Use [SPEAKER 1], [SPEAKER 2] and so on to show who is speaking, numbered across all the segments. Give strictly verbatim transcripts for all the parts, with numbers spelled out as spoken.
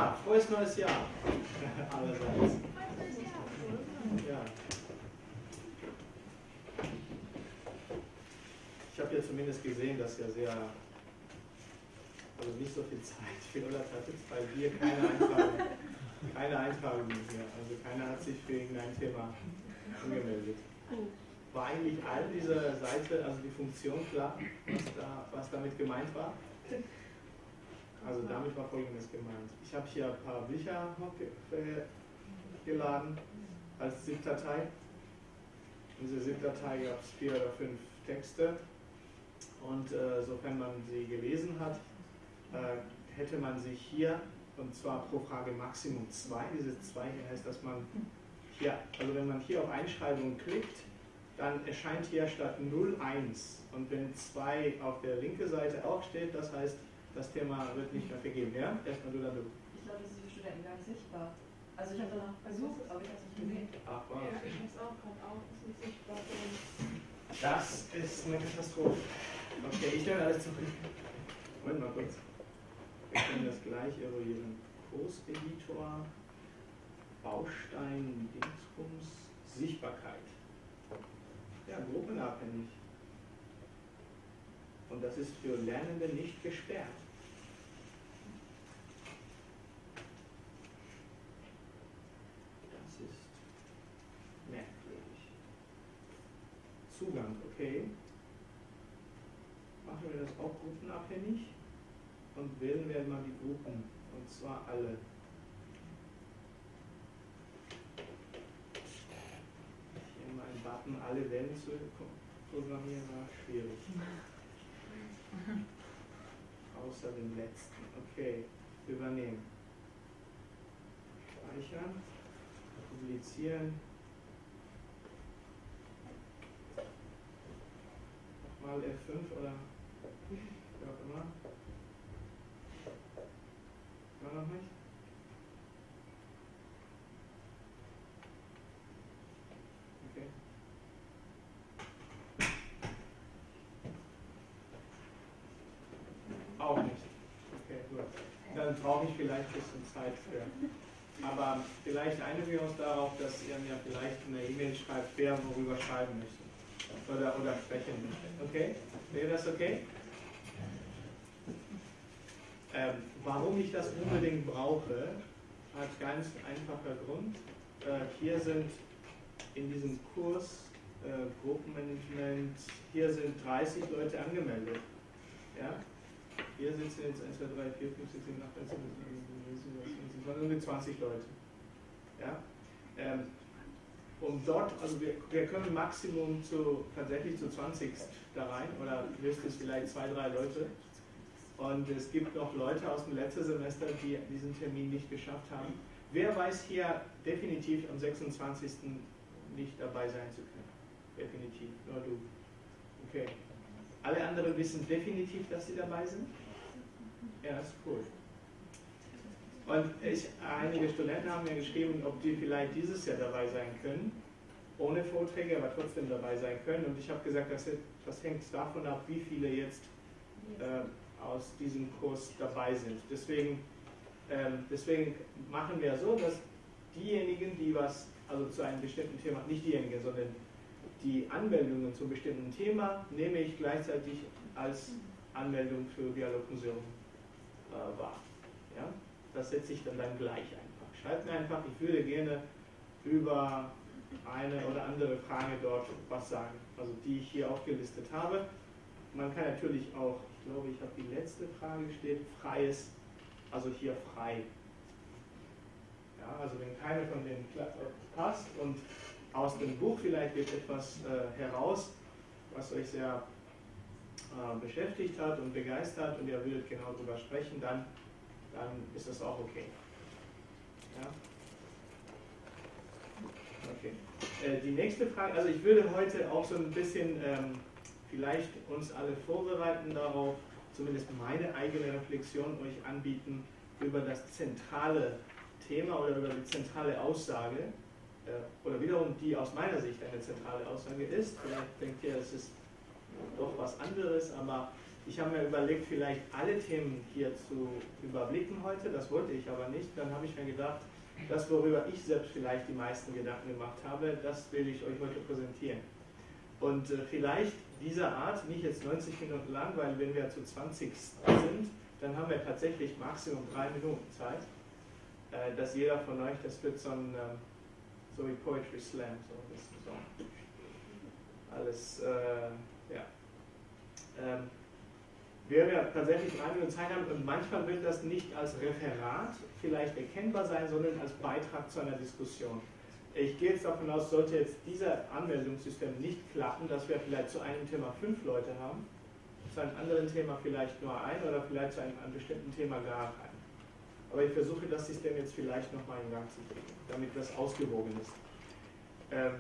[SPEAKER 1] Ja, frohes neues Jahr. Allerseits. Ja. Ich habe ja zumindest gesehen, dass ihr sehr, also nicht so viel Zeit für Urlaub hattet, weil wir keine Eintragung, keine Eintragung mehr. Also keiner hat sich für irgendein Thema angemeldet. War eigentlich all diese Seite, also die Funktion klar, was, da, was damit gemeint war? Also damit war Folgendes gemeint. Ich habe hier ein paar Bücher hochgeladen als ZIP-Datei. In dieser ZIP-Datei gab es vier oder fünf Texte und äh, sofern man sie gelesen hat, äh, hätte man sich hier, und zwar pro Frage Maximum zwei, diese zwei hier heißt, dass man hier, also wenn man hier auf Einschreibung klickt, dann erscheint hier statt null eins und wenn zwei auf der linken Seite auch steht, das heißt, das Thema wird nicht mehr vergeben, ja? Erstmal du, dann du.
[SPEAKER 2] Ich glaube, das ist für Studenten gar nicht sichtbar. Also ich habe danach versucht, aber ich habe es nicht gesehen.
[SPEAKER 1] Ach, wow.
[SPEAKER 3] Ja, ich habe es auch gerade auch, das ist nicht sichtbar für uns.
[SPEAKER 1] Das ist eine Katastrophe. Okay, ich stelle alles zurück. Moment mal kurz. Wir können das gleich eruieren. Kurseditor, Baustein, Dingsbums, Sichtbarkeit. Ja, gruppenabhängig. Und das ist für Lernende nicht gesperrt. Das ist merkwürdig. Zugang, okay. Machen wir das auch gruppenabhängig und wählen wir mal die Gruppen, und zwar alle. Hier mal einen Button, alle wählen zu programmieren, war schwierig. Außer dem letzten. Okay, übernehmen. Speichern, publizieren. Nochmal F fünf oder wie auch immer. Immer noch nicht? Okay. Auch nicht. Okay, gut. Dann brauche ich vielleicht ein bisschen Zeit für. Aber vielleicht einigen wir uns darauf, dass ihr mir vielleicht eine E-Mail schreibt, wer worüber schreiben möchte. Oder, oder sprechen möchte. Okay? Wäre das okay? Ähm, warum ich das unbedingt brauche, hat ganz einfacher Grund. Äh, hier sind in diesem Kurs äh, Gruppenmanagement, hier sind dreißig Leute angemeldet. Ja? Hier sitzen jetzt eins, zwei, drei, vier, fünf, sechs, sieben, acht, neun, zehn, es waren irgendwie zwanzig Leute. Ja? Ähm, um dort, also wir, wir können Maximum zu, tatsächlich zu zwanzig da rein, oder höchstens vielleicht zwei, drei Leute. Und es gibt noch Leute aus dem letzten Semester, die diesen Termin nicht geschafft haben. Wer weiß hier definitiv am sechsundzwanzigsten nicht dabei sein zu können? Definitiv, nur du. Okay. Alle anderen wissen definitiv, dass sie dabei sind? Ja, das ist cool. Und ich, einige Studenten haben mir geschrieben, ob die vielleicht dieses Jahr dabei sein können, ohne Vorträge, aber trotzdem dabei sein können. Und ich habe gesagt, das, das hängt davon ab, wie viele jetzt äh, aus diesem Kurs dabei sind. Deswegen, ähm, deswegen machen wir so, dass diejenigen, die was, also zu einem bestimmten Thema, nicht diejenigen, sondern die Anmeldungen zum bestimmten Thema nehme ich gleichzeitig als Anmeldung für Dialogmuseum äh, wahr. Ja? Das setze ich dann, dann gleich einfach. Schreibt mir einfach, ich würde gerne über eine oder andere Frage dort was sagen, also die ich hier aufgelistet habe. Man kann natürlich auch, ich glaube, ich habe die letzte Frage gestellt, freies, also hier frei. Ja, also wenn keine von denen passt und aus dem Buch vielleicht wird etwas äh, heraus, was euch sehr äh, beschäftigt hat und begeistert und ihr würdet genau darüber sprechen, dann, dann ist das auch okay. Ja? Okay. Äh, die nächste Frage, also ich würde heute auch so ein bisschen ähm, vielleicht uns alle vorbereiten darauf, zumindest meine eigene Reflexion euch anbieten über das zentrale Thema oder über die zentrale Aussage, äh, oder wiederum die aus meiner Sicht eine zentrale Aussage ist. Vielleicht denkt ihr, es ist doch was anderes, aber ich habe mir überlegt, vielleicht alle Themen hier zu überblicken heute, das wollte ich aber nicht. Dann habe ich mir gedacht, das, worüber ich selbst vielleicht die meisten Gedanken gemacht habe, das will ich euch heute präsentieren. Und äh, vielleicht dieser Art, nicht jetzt neunzig Minuten lang, weil wenn wir zu zwanzig sind, dann haben wir tatsächlich maximum drei Minuten Zeit, äh, dass jeder von euch, das wird so ein, äh, so wie Poetry Slam, so, das ist so alles, äh, ja. Ähm, wir ja tatsächlich drei Minuten Zeit haben und manchmal wird das nicht als Referat vielleicht erkennbar sein, sondern als Beitrag zu einer Diskussion. Ich gehe jetzt davon aus, sollte jetzt dieser Anmeldungssystem nicht klappen, dass wir vielleicht zu einem Thema fünf Leute haben, zu einem anderen Thema vielleicht nur ein oder vielleicht zu einem, einem bestimmten Thema gar keinen. Aber ich versuche das System jetzt vielleicht nochmal in Gang zu bringen, damit das ausgewogen ist. Ähm,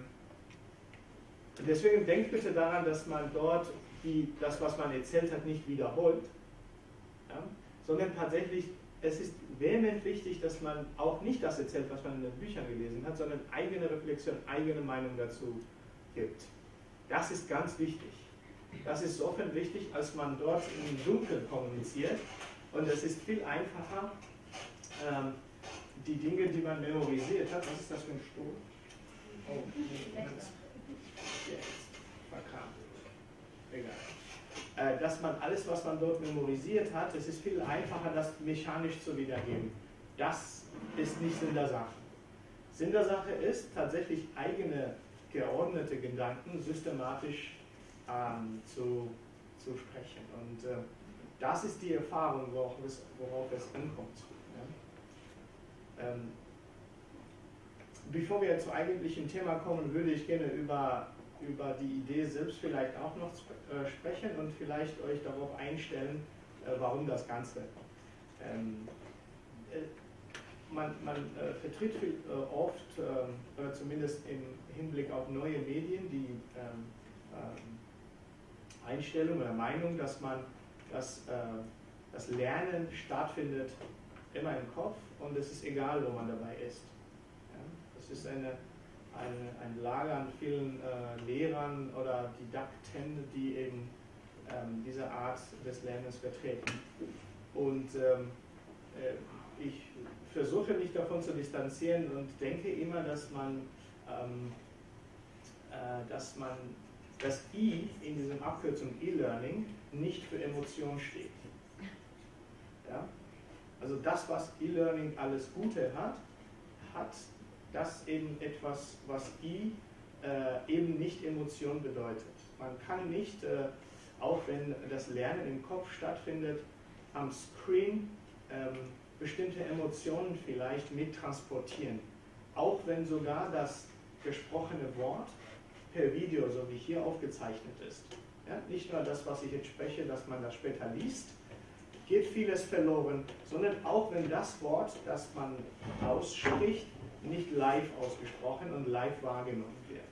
[SPEAKER 1] deswegen denkt bitte daran, dass man dort die, das, was man erzählt hat, nicht wiederholt, ja, sondern tatsächlich, es ist vehement wichtig, dass man auch nicht das erzählt, was man in den Büchern gelesen hat, sondern eigene Reflexion, eigene Meinung dazu gibt. Das ist ganz wichtig. Das ist sofern wichtig, als man dort im Dunkeln kommuniziert, und es ist viel einfacher, ähm, die Dinge, die man memorisiert hat, was ist das für ein Stuhl? Oh, jetzt verkramt. Egal. Äh, dass man alles, was man dort memorisiert hat, es ist viel einfacher, das mechanisch zu wiedergeben. Das ist nicht Sinn der Sache. Sinn der Sache ist, tatsächlich eigene geordnete Gedanken systematisch ähm, zu, zu sprechen. Und äh, das ist die Erfahrung, worauf es, worauf es ankommt. Ja? Ähm, bevor wir zum eigentlichen Thema kommen, würde ich gerne über über die Idee selbst vielleicht auch noch äh, sprechen und vielleicht euch darauf einstellen, äh, warum das Ganze. Ähm, äh, man man äh, vertritt viel, äh, oft, äh, oder zumindest im Hinblick auf neue Medien, die ähm, äh, Einstellung oder Meinung, dass man dass, äh, das Lernen stattfindet immer im Kopf und es ist egal, wo man dabei ist. Ja? Das ist eine Ein, ein Lager an vielen äh, Lehrern oder Didakten, die eben ähm, diese Art des Lernens vertreten. Und ähm, äh, ich versuche mich davon zu distanzieren und denke immer, dass man, ähm, äh, dass man das I in diesem Abkürzung E-Learning nicht für Emotion steht. Ja? Also das, was E-Learning alles Gute hat, hat das eben etwas, was I äh, eben nicht Emotion bedeutet. Man kann nicht, äh, auch wenn das Lernen im Kopf stattfindet, am Screen ähm, bestimmte Emotionen vielleicht mittransportieren. Auch wenn sogar das gesprochene Wort per Video, so wie hier aufgezeichnet ist. Ja, nicht nur das, was ich jetzt spreche, dass man das später liest, geht vieles verloren, sondern auch wenn das Wort, das man ausspricht, nicht live ausgesprochen und live wahrgenommen wird.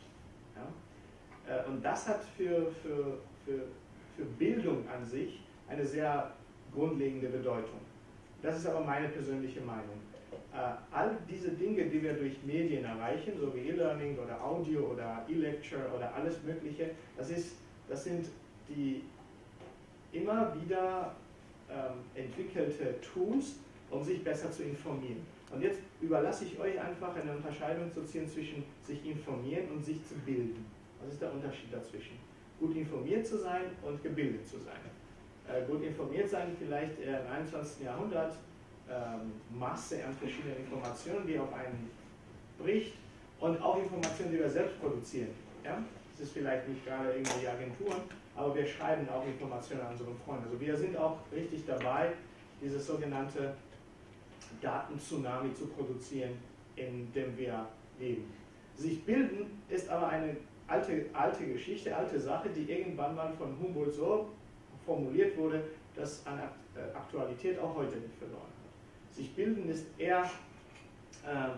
[SPEAKER 1] Ja? Und das hat für, für, für, für Bildung an sich eine sehr grundlegende Bedeutung. Das ist aber meine persönliche Meinung. All diese Dinge, die wir durch Medien erreichen, so wie E-Learning oder Audio oder E-Lecture oder alles Mögliche, das, ist, das sind die immer wieder ähm, entwickelte Tools, um sich besser zu informieren. Und jetzt überlasse ich euch einfach eine Unterscheidung zu ziehen zwischen sich informieren und sich zu bilden. Was ist der Unterschied dazwischen? Gut informiert zu sein und gebildet zu sein. Äh, gut informiert sein vielleicht im einundzwanzigsten Jahrhundert, ähm, Masse an verschiedenen Informationen, die auf einen bricht und auch Informationen, die wir selbst produzieren. Ja? Das ist vielleicht nicht gerade irgendwie Agenturen, aber wir schreiben auch Informationen an unsere Freunde. Also wir sind auch richtig dabei, dieses sogenannte Daten-Tsunami zu produzieren, in dem wir leben. Sich bilden ist aber eine alte, alte Geschichte, alte Sache, die irgendwann mal von Humboldt so formuliert wurde, dass an Aktualität auch heute nicht verloren hat. Sich bilden ist eher, äh,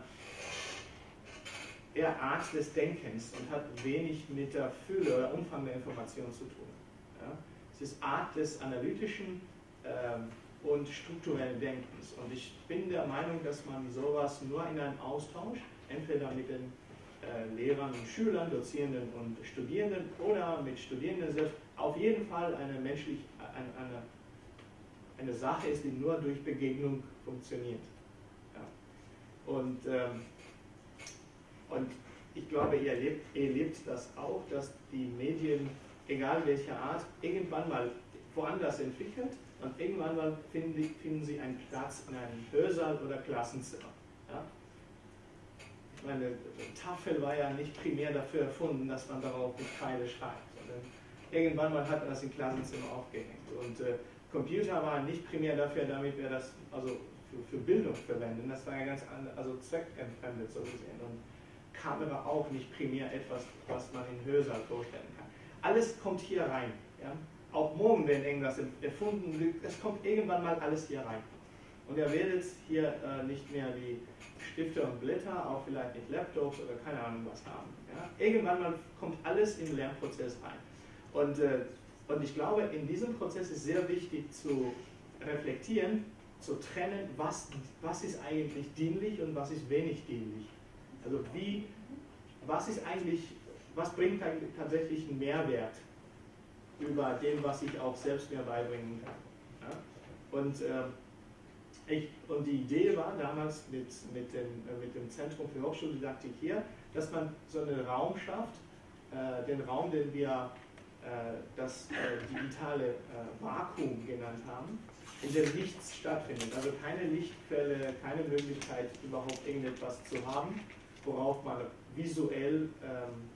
[SPEAKER 1] eher Art des Denkens und hat wenig mit der Fülle oder Umfang der Information zu tun. Ja? Es ist Art des analytischen äh, und strukturellen Denkens. Und ich bin der Meinung, dass man sowas nur in einem Austausch, entweder mit den äh, Lehrern und Schülern, Dozierenden und Studierenden oder mit Studierenden selbst auf jeden Fall eine menschlich, eine, eine, eine Sache ist, die nur durch Begegnung funktioniert. Ja. Und, ähm, und ich glaube, ihr erlebt, ihr erlebt das auch, dass die Medien, egal welcher Art, irgendwann mal woanders entwickelt und irgendwann mal finden, die, finden sie einen Platz in einem Hörsaal oder Klassenzimmer. Ja? Ich meine, Tafel war ja nicht primär dafür erfunden, dass man darauf mit Pfeile schreibt, sondern irgendwann mal hat man das im Klassenzimmer aufgehängt. Und äh, Computer waren nicht primär dafür, damit wir das also für, für Bildung verwenden. Das war ja ganz anders, also zweckentfremdet so gesehen. Und Kamera auch nicht primär etwas, was man in Hörsaal vorstellen kann. Alles kommt hier rein. Ja? Auch morgen, wenn irgendwas erfunden wird, es kommt irgendwann mal alles hier rein. Und ihr werdet hier äh, nicht mehr die Stifte und Blätter, auch vielleicht nicht Laptops oder keine Ahnung was haben. Ja? Irgendwann mal kommt alles in den Lernprozess rein. Und, äh, und ich glaube, in diesem Prozess ist sehr wichtig zu reflektieren, zu trennen, was, was ist eigentlich dienlich und was ist wenig dienlich. Also wie, was ist eigentlich, was bringt eigentlich tatsächlich einen Mehrwert über dem, was ich auch selbst mir beibringen kann. Ja? Und, äh, ich, und die Idee war damals mit, mit, dem, äh, mit dem Zentrum für Hochschuldidaktik hier, dass man so einen Raum schafft, äh, den Raum, den wir äh, das äh, digitale äh, Vakuum genannt haben, in dem nichts stattfindet. Also keine Lichtquelle, keine Möglichkeit, überhaupt irgendetwas zu haben, worauf man visuell ähm,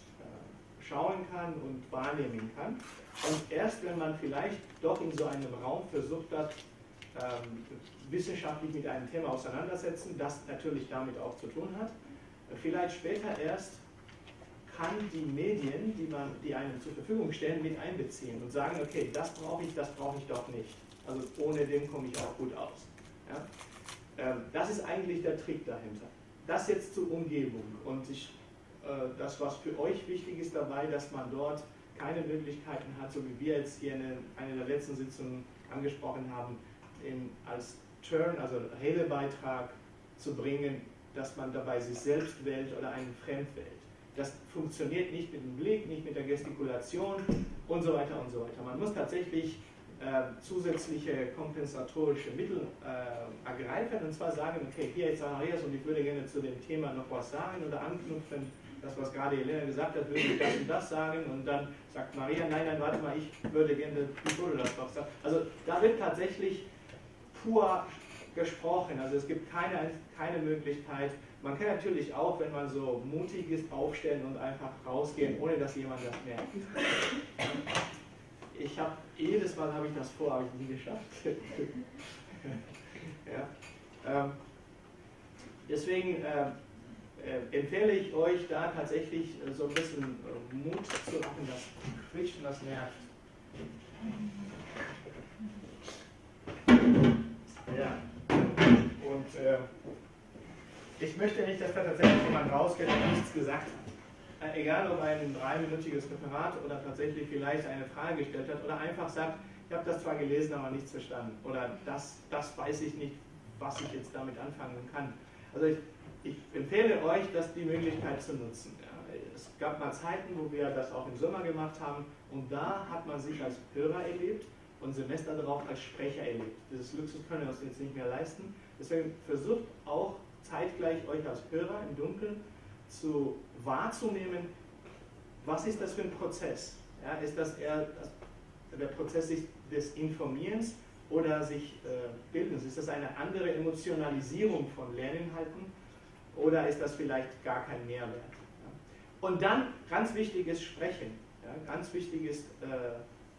[SPEAKER 1] äh, schauen kann und wahrnehmen kann. Und erst wenn man vielleicht doch in so einem Raum versucht hat, ähm, wissenschaftlich mit einem Thema auseinandersetzen, das natürlich damit auch zu tun hat, vielleicht später erst kann die Medien, die, man, die einem zur Verfügung stellen, mit einbeziehen und sagen, okay, das brauche ich, das brauche ich doch nicht. Also ohne dem komme ich auch gut aus. Ja? Ähm, das ist eigentlich der Trick dahinter. Das jetzt zur Umgebung und ich, äh, das, was für euch wichtig ist dabei, dass man dort keine Möglichkeiten hat, so wie wir jetzt hier in einer der letzten Sitzungen angesprochen haben, in, als Turn, also Redebeitrag zu bringen, dass man dabei sich selbst wählt oder einen Fremd wählt. Das funktioniert nicht mit dem Blick, nicht mit der Gestikulation und so weiter und so weiter. Man muss tatsächlich äh, zusätzliche kompensatorische Mittel äh, ergreifen und zwar sagen, okay, hier jetzt Zacharias und ich würde gerne zu dem Thema noch was sagen oder anknüpfen, das was gerade Helena gesagt hat, würde ich das und das sagen und dann sagt Maria, nein, nein, warte mal, ich würde gerne, ich würde das doch sagen. Also da wird tatsächlich pur gesprochen, also es gibt keine, keine Möglichkeit. Man kann natürlich auch, wenn man so mutig ist, aufstellen und einfach rausgehen, ohne dass jemand das merkt. Ich habe, jedes Mal habe ich das vor, habe ich nie geschafft. ja. ähm, deswegen äh, äh, empfehle ich euch da tatsächlich äh, so ein bisschen äh, Mut zu machen, das Quietschen, das nervt. Ja. Und äh, ich möchte nicht, dass da tatsächlich jemand rausgeht und nichts gesagt hat. Äh, egal ob ein dreiminütiges Referat oder tatsächlich vielleicht eine Frage gestellt hat oder einfach sagt, ich habe das zwar gelesen, aber nichts verstanden. Oder das, das weiß ich nicht, was ich jetzt damit anfangen kann. Also ich, ich empfehle euch, das die Möglichkeit zu nutzen. Ja. Es gab mal Zeiten, wo wir das auch im Sommer gemacht haben und da hat man sich als Hörer erlebt und Semester darauf als Sprecher erlebt. Dieses Luxus können wir uns jetzt nicht mehr leisten. Deswegen versucht auch zeitgleich euch als Hörer im Dunkeln zu wahrzunehmen, was ist das für ein Prozess? Ja, ist das eher das, der Prozess des Informierens oder sich äh, Bildens? Ist das eine andere Emotionalisierung von Lerninhalten oder ist das vielleicht gar kein Mehrwert? Ja? Und dann, ganz wichtig ist Sprechen. Ja? Ganz wichtig ist äh,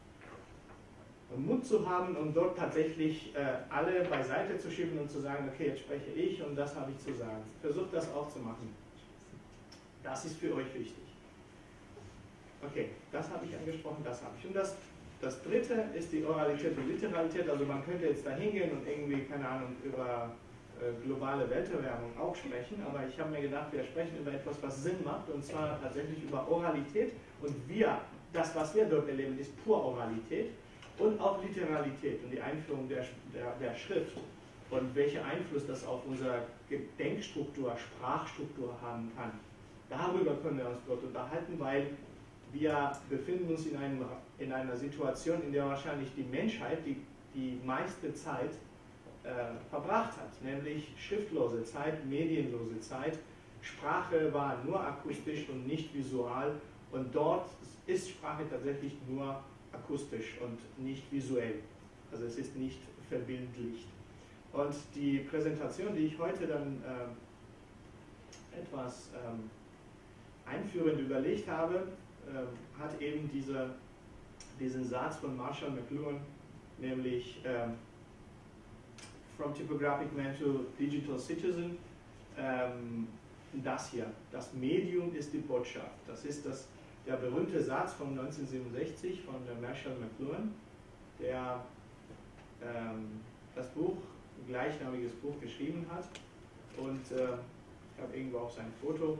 [SPEAKER 1] Mut zu haben und dort tatsächlich äh, alle beiseite zu schieben und zu sagen, okay, jetzt spreche ich und das habe ich zu sagen. Versucht das auch zu machen. Das ist für euch wichtig. Okay, das habe ich angesprochen, das habe ich. Und das, das dritte ist die Oralität und Literalität. Also man könnte jetzt da hingehen und irgendwie, keine Ahnung, über äh, globale Welterwärmung auch sprechen, aber ich habe mir gedacht, wir sprechen über etwas, was Sinn macht, und zwar tatsächlich über Oralität. Und wir, das, was wir dort erleben, ist pur Oralität. Und auch Literalität und die Einführung der, der, der Schrift und welchen Einfluss das auf unsere Denkstruktur, Sprachstruktur haben kann. darüber können wir uns dort unterhalten, weil wir befinden uns in, einem, in einer Situation, in der wahrscheinlich die Menschheit die, die meiste Zeit äh, verbracht hat, nämlich schriftlose Zeit, medienlose Zeit. Sprache war nur akustisch und nicht visual, und dort ist Sprache tatsächlich nur akustisch und nicht visuell. Also es ist nicht verbildlicht. Und die Präsentation, die ich heute dann äh, etwas ähm, einführend überlegt habe, äh, hat eben diese, diesen Satz von Marshall McLuhan, nämlich äh, From Typographic Man to Digital Citizen. Ähm, das hier, das Medium ist die Botschaft. Das ist das, der berühmte Satz von neunzehnhundertsiebenundsechzig von Marshall McLuhan, der ähm, das Buch, ein gleichnamiges Buch geschrieben hat, und äh, ich habe irgendwo auch sein Foto,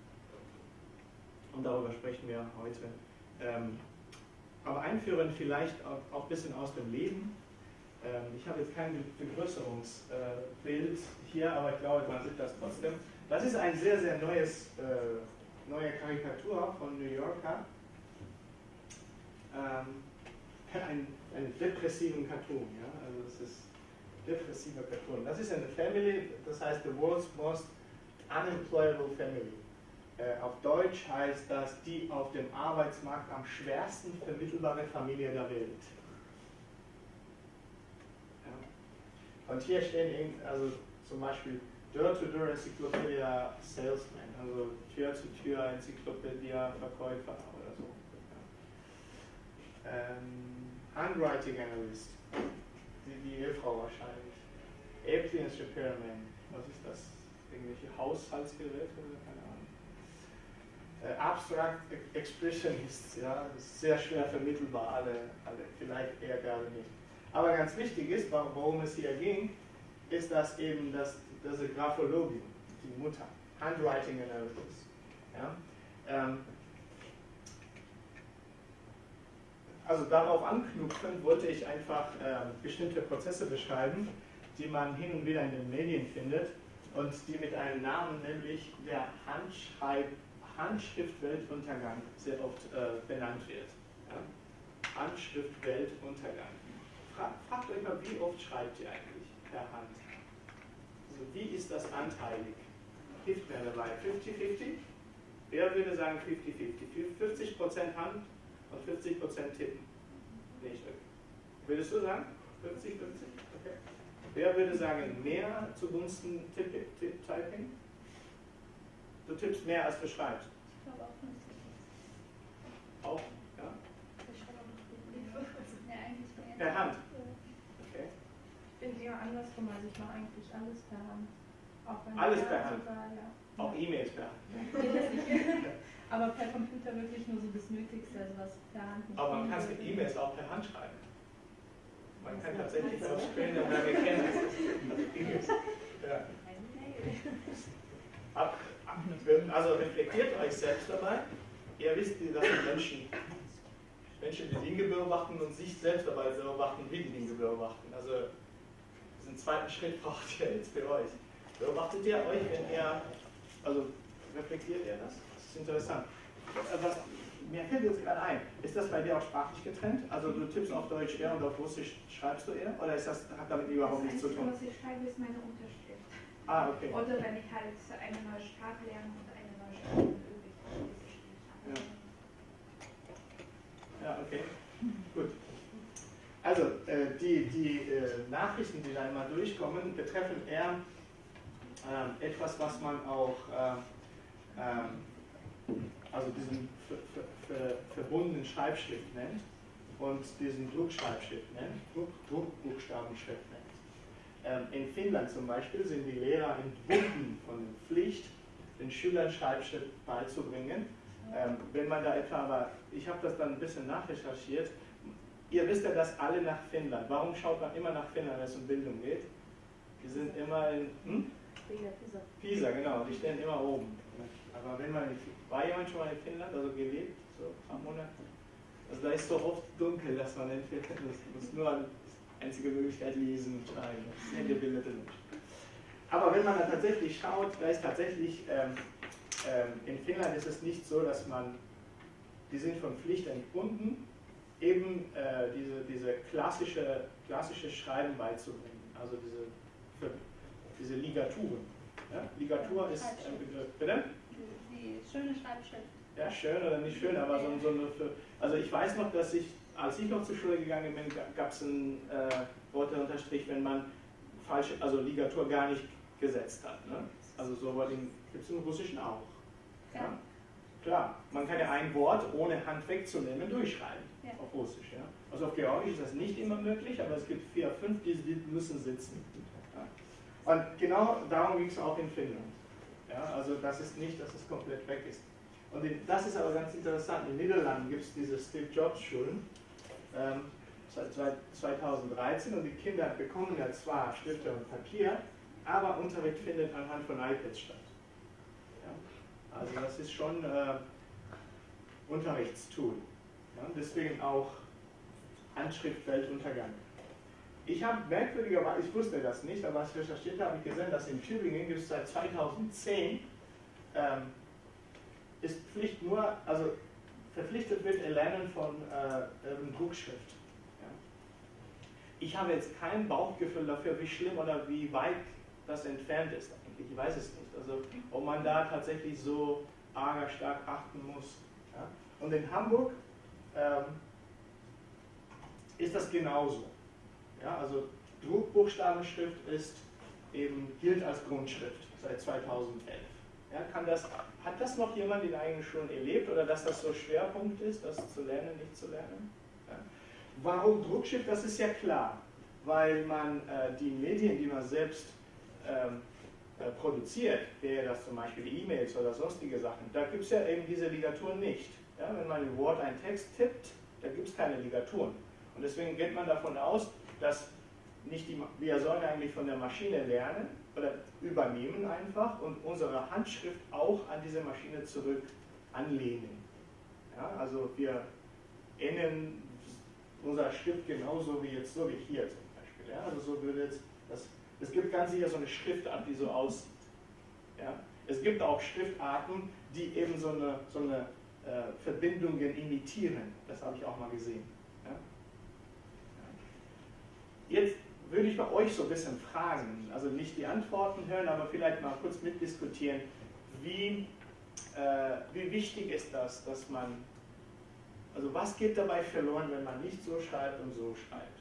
[SPEAKER 1] und darüber sprechen wir heute. Ähm, aber einführend vielleicht auch, auch ein bisschen aus dem Leben. Ähm, ich habe jetzt kein Vergrößerungsbild äh, hier, aber ich glaube, man sieht das trotzdem. Das ist ein sehr, sehr neues, äh, neue Karikatur von New Yorker. Ähm, ein, einen depressiven Cartoon, ja? Also es ist depressiver Cartoon. Das ist eine Family, das heißt the world's most unemployable family. Äh, auf Deutsch heißt das die auf dem Arbeitsmarkt am schwersten vermittelbare Familie der Welt. Ja. Und hier stehen also zum Beispiel Door-to-Door Encyclopedia Salesman, also Tür-zu-Tür Enzyklopädie Verkäufer oder so. Ja. Ähm, Handwriting Analyst, die, die Ehefrau wahrscheinlich. Appliance Repairman, was ist das? Irgendwelche Haushaltsgeräte oder keine Ahnung. Äh, Abstract Expressionists, ja, das ist sehr schwer vermittelbar, alle, alle, vielleicht eher gerade nicht. Aber ganz wichtig ist, worum es hier ging, ist, dass eben das, das Graphologin, die Mutter, Handwriting Analysis. Ja? Ähm, also darauf anknüpfend wollte ich einfach äh, bestimmte Prozesse beschreiben, die man hin und wieder in den Medien findet und die mit einem Namen, nämlich der Handschreib Handschriftweltuntergang, sehr oft äh, benannt wird. Ja? Handschriftweltuntergang. Fra fragt euch mal, wie oft schreibt ihr eigentlich per Hand? Also wie ist das anteilig? Hilft mir dabei. fünfzig fünfzig? Wer würde sagen fünfzig fünfzig? fünfzig Prozent Hand und fünfzig Prozent Tippen. Nicht wirklich. Würdest du sagen? fünfzig fünfzig? Okay. Wer würde sagen, mehr zugunsten Tipp-Typing? Du tippst mehr als du schreibst.
[SPEAKER 3] Ich glaube auch fünfzig.
[SPEAKER 1] Auch? Ja?
[SPEAKER 3] Ich schreibe auch noch ja, eigentlich mehr.
[SPEAKER 1] Per Hand? Okay.
[SPEAKER 3] Ich bin eher andersrum, also ich mache eigentlich alles per Hand. Auch wenn
[SPEAKER 1] Alles
[SPEAKER 3] ja,
[SPEAKER 1] per Hand?
[SPEAKER 3] Sogar, ja.
[SPEAKER 1] Auch E-Mails per Hand?
[SPEAKER 3] Aber per Computer wirklich nur so das Nötigste, also was per Hand nicht.
[SPEAKER 1] Aber man kann die E-Mails auch per Hand schreiben. Man kann tatsächlich auf Screen dann erkennen, dass das E-Mails sind. Ja. Ab, also reflektiert euch selbst dabei. Ihr wisst, dass die Menschen, Menschen die Dinge beobachten und sich selbst dabei beobachten, wie die Dinge beobachten. Also diesen zweiten Schritt braucht ihr jetzt für euch. Beobachtet ihr euch, wenn ihr, also reflektiert ihr das? Das ist interessant. Was, mir fällt jetzt gerade ein, ist das bei dir auch sprachlich getrennt? Also du tippst auf Deutsch eher und auf Russisch schreibst du eher? Oder ist das, hat damit überhaupt nichts zu tun?
[SPEAKER 4] Was ich schreibe, ist meine Unterschrift.
[SPEAKER 1] Ah, okay.
[SPEAKER 4] Oder wenn ich halt eine neue Sprache lerne und eine neue Sprache übe, ich
[SPEAKER 1] Ja. Ja, okay. Gut. Also, äh, die, die äh, Nachrichten, die da immer durchkommen, betreffen eher äh, etwas, was man auch, äh, äh, also diesen ver ver ver verbundenen Schreibschrift nennt und diesen Druckschreibschrift nennt, Druck, Druckbuchstabenschrift nennt. Ähm, in Finnland zum Beispiel sind die Lehrer entbunden von der Pflicht, den Schülern Schreibschrift beizubringen. Ähm, wenn man da etwa, aber ich habe das dann ein bisschen nachrecherchiert, ihr wisst ja, dass alle nach Finnland, warum schaut man immer nach Finnland, wenn es um Bildung geht? Die sind immer in hm?
[SPEAKER 2] Pisa.
[SPEAKER 1] Pisa, genau, die stehen immer oben. Aber wenn man, in, war jemand schon mal in Finnland, also gelebt, so ein paar Monate? Also da ist so oft dunkel, dass man entweder, das muss nur die einzige Möglichkeit lesen und schreiben, das Handy bildet nicht. Aber wenn man da tatsächlich schaut, da ist tatsächlich ähm, ähm, in Finnland ist es nicht so, dass man, die sind von Pflicht entbunden, eben äh, diese, diese klassische, klassische Schreiben beizubringen, also diese, für, diese Ligaturen. Ja? Ligatur ist ein Begriff. Bitte?
[SPEAKER 3] Die, die schöne Schreibschrift.
[SPEAKER 1] Ja, schön oder nicht schön, aber so, so eine. Für, also ich weiß noch, dass ich, als ich noch zur Schule gegangen bin, gab es einen äh, roter Unterstrich, wenn man falsche, also Ligatur gar nicht gesetzt hat. Ne? Also so gibt es im Russischen auch. Ja? Ja? Klar, man kann ja ein Wort ohne Hand wegzunehmen durchschreiben, ja. Auf Russisch. Ja? Also auf Georgisch ist das nicht immer möglich, aber es gibt vier, fünf, die, die müssen sitzen. Ja? Und genau darum ging es auch in Finnland. Ja? Also das ist nicht, dass es komplett weg ist. Und das ist aber ganz interessant. In den Niederlanden gibt es diese Steve Jobs Schulen ähm, seit zweitausenddreizehn und die Kinder bekommen ja zwar Stifte und Papier, aber Unterricht findet anhand von iPads statt. Ja? Also das ist schon äh, Unterrichtstool. Ja? Deswegen auch Handschrift Weltuntergang. Ich habe merkwürdigerweise, ich wusste das nicht, aber als ich recherchiert habe, habe ich gesehen, dass in Tübingen gibt es seit zweitausendzehn ähm, ist Pflicht nur, also verpflichtet wird Erlernen von äh, Druckschrift. Ja. Ich habe jetzt kein Bauchgefühl dafür, wie schlimm oder wie weit das entfernt ist eigentlich. Ich weiß es nicht. Also ob man da tatsächlich so arg stark achten muss. Ja. Und in Hamburg ähm, ist das genauso. Ja, also Druckbuchstabenschrift ist eben, gilt als Grundschrift seit zweitausendelf. Ja, kann das, hat das noch jemand in eigenen Schulen erlebt oder dass das so Schwerpunkt ist, das zu lernen, nicht zu lernen? Ja. Warum Druckschrift? Das ist ja klar, weil man äh, die Medien, die man selbst ähm, äh, produziert, wäre das zum Beispiel E-Mails oder sonstige Sachen, da gibt es ja eben diese Ligaturen nicht. Ja, wenn man in Word einen Text tippt, da gibt es keine Ligaturen. Und deswegen geht man davon aus, dass nicht die, wir sollen eigentlich von der Maschine lernen oder übernehmen einfach und unsere Handschrift auch an diese Maschine zurück anlehnen. Ja, also wir ändern unser Schrift genauso wie jetzt, so wie hier zum Beispiel. Ja, also so würde jetzt das, es gibt ganz sicher so eine Schriftart, die so aussieht. Ja, es gibt auch Schriftarten, die eben so eine, so eine äh, Verbindungen imitieren. Das habe ich auch mal gesehen. Ja. Jetzt würde ich bei euch so ein bisschen fragen, also nicht die Antworten hören, aber vielleicht mal kurz mitdiskutieren, wie, äh, wie wichtig ist das, dass man, also was geht dabei verloren, wenn man nicht so schreibt und so schreibt?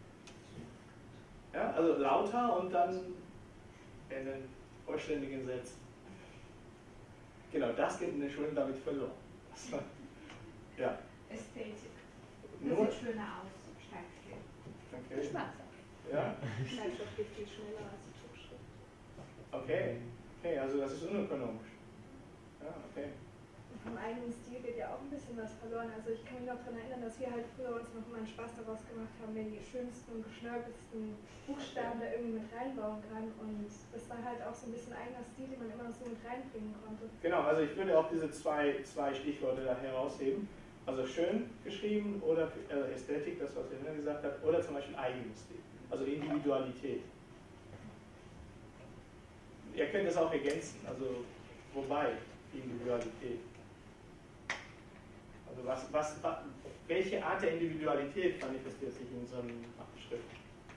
[SPEAKER 1] Ja, also lauter und dann in den vollständigen Sätzen. Genau, das geht in den Schulen damit verloren. Also, ja.
[SPEAKER 4] Ästhetik.
[SPEAKER 1] Nur,
[SPEAKER 4] Das sieht schöner aus, Schreibstil.
[SPEAKER 1] okay.
[SPEAKER 3] Schwarzer.
[SPEAKER 1] Ja.
[SPEAKER 2] Schreibschrift geht viel schneller als die Druckschrift.
[SPEAKER 1] Okay, okay, also das ist unökonomisch. Ja, okay.
[SPEAKER 2] Und vom eigenen Stil geht ja auch ein bisschen was verloren. Also ich kann mich noch daran erinnern, dass wir halt früher uns noch immer einen Spaß daraus gemacht haben, wer die schönsten und geschnörkelsten Buchstaben da irgendwie mit reinbauen kann. Und das war halt auch so ein bisschen eigener Stil, den man immer so mit reinbringen konnte.
[SPEAKER 1] Genau, also ich würde auch diese zwei, zwei Stichworte da herausheben. Also schön geschrieben oder äh, Ästhetik, das was Helena gesagt hat, oder zum Beispiel eigenes Stil. Also Individualität. Ihr könnt das auch ergänzen, also wobei Individualität. Also was, was, welche Art der Individualität manifestiert sich in so einem Schrift?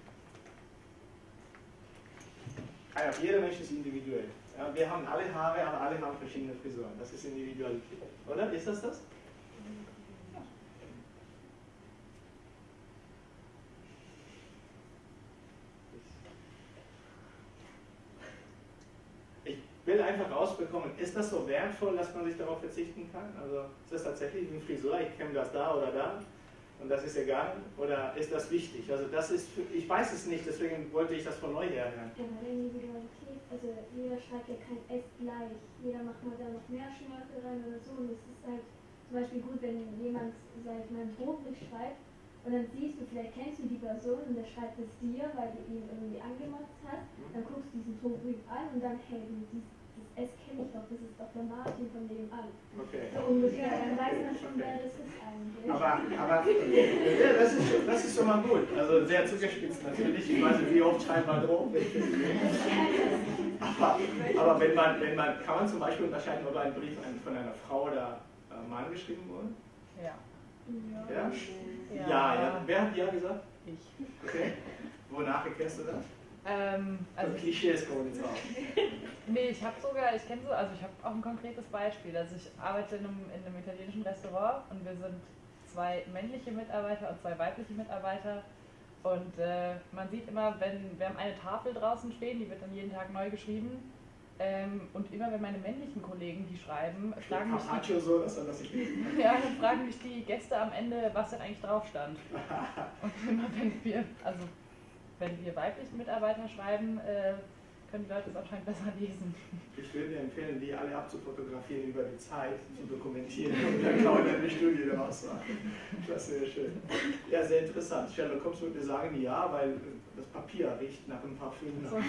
[SPEAKER 1] Ah ja, jeder Mensch ist individuell. Ja, wir haben alle Haare, aber alle haben verschiedene Frisuren. Das ist Individualität. Oder? Ist das das? Ich will einfach rausbekommen, ist das so wertvoll, dass man sich darauf verzichten kann? Also ist das tatsächlich eine Frisur, ich kenne das da oder da und das ist egal? Oder ist das wichtig? Also das ist, für, ich weiß es nicht, deswegen wollte ich das von neu her hören.
[SPEAKER 5] Ja, bei der Individualität, also jeder schreibt ja kein S gleich, jeder macht mal da noch mehr Schnörkel rein oder so und es ist halt zum Beispiel gut, wenn jemand, sag ich mal, einen Hofbrief schreibt und dann siehst du, vielleicht kennst du die Person und der schreibt es dir, weil du ihn irgendwie angemotzt hast, dann guckst du diesen Hofbrief an und dann, hey, du, das S kenne ich doch, das ist doch der Martin von nebenan.
[SPEAKER 1] Okay.
[SPEAKER 5] So ungefähr, dann weiß man schon, wer das ist eigentlich.
[SPEAKER 1] Aber, aber ja, das, ist, das ist schon mal gut. Also sehr zugespitzt natürlich. Ich weiß nicht, wie oft schreibt man drauf. aber, aber wenn man, wenn man, kann man zum Beispiel unterscheiden, ob ein Brief von einer Frau oder äh, Mann geschrieben wurde?
[SPEAKER 3] Ja.
[SPEAKER 1] Ja?
[SPEAKER 3] Ja.
[SPEAKER 1] Ja, ja. Wer hat ja gesagt?
[SPEAKER 3] Ich.
[SPEAKER 1] Okay. Wonach erkennst du das?
[SPEAKER 3] Ähm, also
[SPEAKER 1] So Klischees kommen jetzt raus.
[SPEAKER 3] Nee, ich habe sogar, ich kenne so, also ich habe auch ein konkretes Beispiel. Also ich arbeite in einem, in einem italienischen Restaurant und wir sind zwei männliche Mitarbeiter und zwei weibliche Mitarbeiter. Und äh, man sieht immer, wenn wir haben eine Tafel draußen stehen, die wird dann jeden Tag neu geschrieben. Ähm, und immer wenn meine männlichen Kollegen die schreiben, fragen mich die,
[SPEAKER 1] so, dass er das nicht
[SPEAKER 3] ja, dann fragen mich die Gäste am Ende, was denn eigentlich drauf stand. Und immer wenn wir, also wenn wir weiblichen Mitarbeiter schreiben, äh, können die Leute es anscheinend besser lesen.
[SPEAKER 1] Ich würde dir empfehlen, die alle abzufotografieren über die Zeit, zu dokumentieren und dann kann man eine Studie daraus machen. Das wäre schön. Ja, sehr interessant. Sherlock Holmes würde sagen, ja, weil das Papier riecht nach einem Parfüm. Nach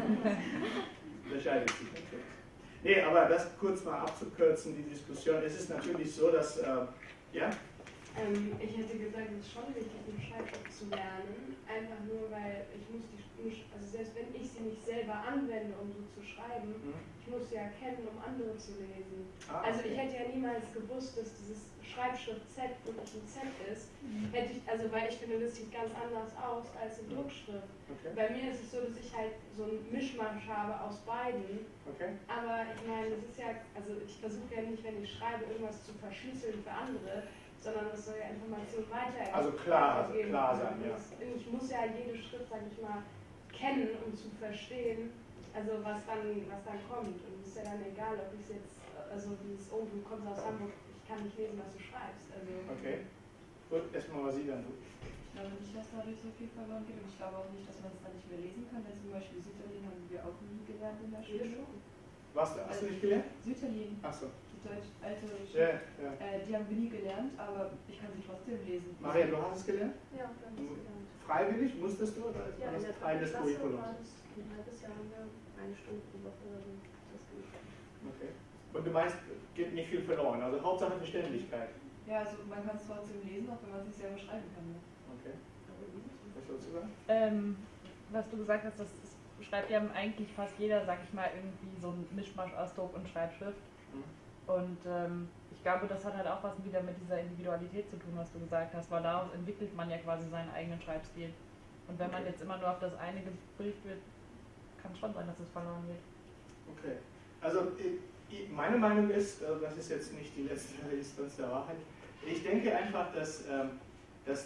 [SPEAKER 1] Unterscheidet sich natürlich. Nee, aber das kurz mal abzukürzen, die Diskussion. Es ist natürlich so, dass, äh, ja?
[SPEAKER 6] Ähm, ich hätte gesagt, es ist schon wichtig, eine Schreibschrift zu lernen, einfach nur, weil ich muss die, also selbst wenn ich sie nicht selber anwende, um so zu schreiben, mhm. ich muss sie erkennen, um andere zu lesen. Ah, also ich hätte ja niemals gewusst, dass dieses Schreibschrift Z wirklich ein Z ist, mhm. hätte ich, also weil ich finde, das sieht ganz anders aus als in Druckschrift. Okay. Bei mir ist es so, dass ich halt so ein Mischmasch habe aus beiden, okay. Aber ich meine, das ist ja, also ich versuche ja nicht, wenn ich schreibe, irgendwas zu verschlüsseln für andere, sondern es soll ja Informationen weitergeben.
[SPEAKER 1] Also klar, also klar sein, ja.
[SPEAKER 6] Ich muss ja jede Schritt, sag ich mal, kennen, um zu verstehen, also was dann, was dann kommt. Und es ist ja dann egal, ob ich es jetzt, also dieses, oh, du kommst aus Hamburg, ich kann nicht lesen, was du schreibst. Also,
[SPEAKER 1] okay, gut, erstmal was Sie dann tun.
[SPEAKER 7] Ich glaube nicht, dass dadurch so viel verloren geht und ich glaube auch nicht, dass man es dann nicht mehr lesen kann, denn zum Beispiel Sütterlin haben wir auch nie gelernt in der Schule.
[SPEAKER 1] Was, hast du nicht gelernt?
[SPEAKER 7] Sütterlin.
[SPEAKER 1] Achso.
[SPEAKER 7] Deutsch, alte
[SPEAKER 1] ja, ja.
[SPEAKER 7] Äh, die haben wir nie gelernt, aber ich kann sie trotzdem lesen.
[SPEAKER 1] Maria, du hast es gelernt?
[SPEAKER 2] Ja, wir haben es gelernt.
[SPEAKER 1] Freiwillig? Musstest du? Oder
[SPEAKER 2] ja,
[SPEAKER 1] war das
[SPEAKER 2] in der
[SPEAKER 1] Teil des
[SPEAKER 2] Klasse
[SPEAKER 1] Curriculums?
[SPEAKER 2] war das ein halbes Jahr, haben wir eine Stunde pro Woche oder so das gemacht.
[SPEAKER 1] Okay. Und du meinst, geht nicht viel verloren, also Hauptsache Verständlichkeit.
[SPEAKER 7] Ja, also man kann es trotzdem lesen, auch wenn man es nicht selber schreiben kann. Ne?
[SPEAKER 1] Okay. Was sollst du sagen?
[SPEAKER 3] Ähm, was du gesagt hast, das ist, schreibt ja eigentlich fast jeder, sag ich mal, irgendwie so ein Mischmasch aus Druck und Schreibschrift. Mhm. Und ähm, ich glaube, das hat halt auch was wieder mit dieser Individualität zu tun, was du gesagt hast, weil daraus entwickelt man ja quasi seinen eigenen Schreibstil. Und wenn man jetzt immer nur auf das eine gebrieft wird, kann es schon sein, dass es verloren geht.
[SPEAKER 1] Okay. Also meine Meinung ist, das ist jetzt nicht die letzte Instanz der Wahrheit, ich denke einfach, dass, dass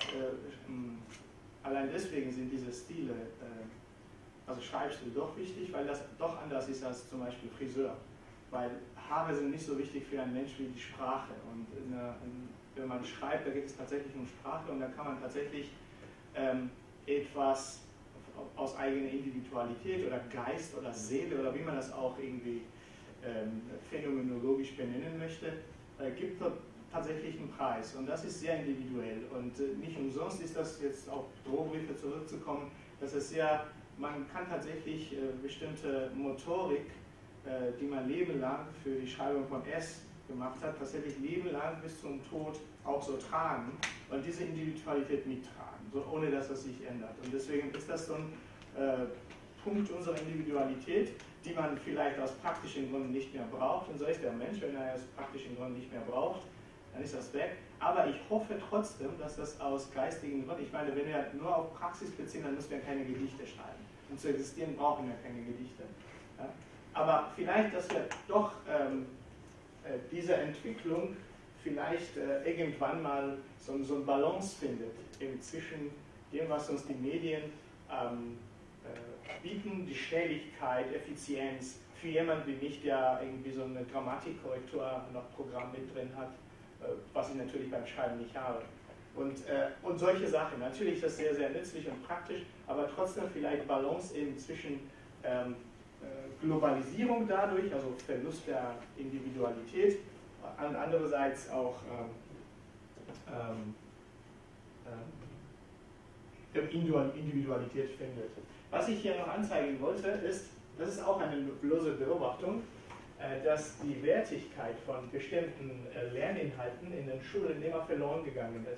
[SPEAKER 1] allein deswegen sind diese Stile, also Schreibstil doch wichtig, weil das doch anders ist als zum Beispiel Friseur. Weil Haare sind nicht so wichtig für einen Mensch wie die Sprache. Und in einer, in, wenn man schreibt, da geht es tatsächlich um Sprache und da kann man tatsächlich ähm, etwas aus eigener Individualität oder Geist oder Seele oder wie man das auch irgendwie ähm, phänomenologisch benennen möchte, äh, gibt tatsächlich einen Preis. Und das ist sehr individuell. Und äh, nicht umsonst ist das jetzt auf Drohbriefe zurückzukommen, dass es sehr, man kann tatsächlich äh, bestimmte Motorik, die man Leben lang für die Schreibung von S gemacht hat, tatsächlich Leben lang bis zum Tod auch so tragen und diese Individualität mittragen, so ohne dass das sich ändert. Und deswegen ist das so ein äh, Punkt unserer Individualität, die man vielleicht aus praktischen Gründen nicht mehr braucht. Und so ist der Mensch, wenn er aus praktischen Gründen nicht mehr braucht, dann ist das weg. Aber ich hoffe trotzdem, dass das aus geistigen Gründen, ich meine, wenn wir nur auf Praxis beziehen, dann müssen wir keine Gedichte schreiben. Um zu existieren, brauchen wir keine Gedichte. Ja? Aber vielleicht, dass wir doch ähm, äh, diese Entwicklung vielleicht äh, irgendwann mal so, so eine Balance findet zwischen dem, was uns die Medien ähm, äh, bieten, die Schnelligkeit, Effizienz, für jemanden wie mich, der irgendwie so eine Grammatikkorrektur noch Programm mit drin hat, äh, was ich natürlich beim Schreiben nicht habe. Und, äh, und solche Sachen. Natürlich ist das sehr, sehr nützlich und praktisch, aber trotzdem vielleicht Balance eben zwischen ähm, Globalisierung dadurch, also Verlust der Individualität, und andererseits auch ähm, ähm, Individualität findet. Was ich hier noch anzeigen wollte, ist, das ist auch eine bloße Beobachtung, äh, dass die Wertigkeit von bestimmten äh, Lerninhalten in den Schulen immer verloren gegangen ist.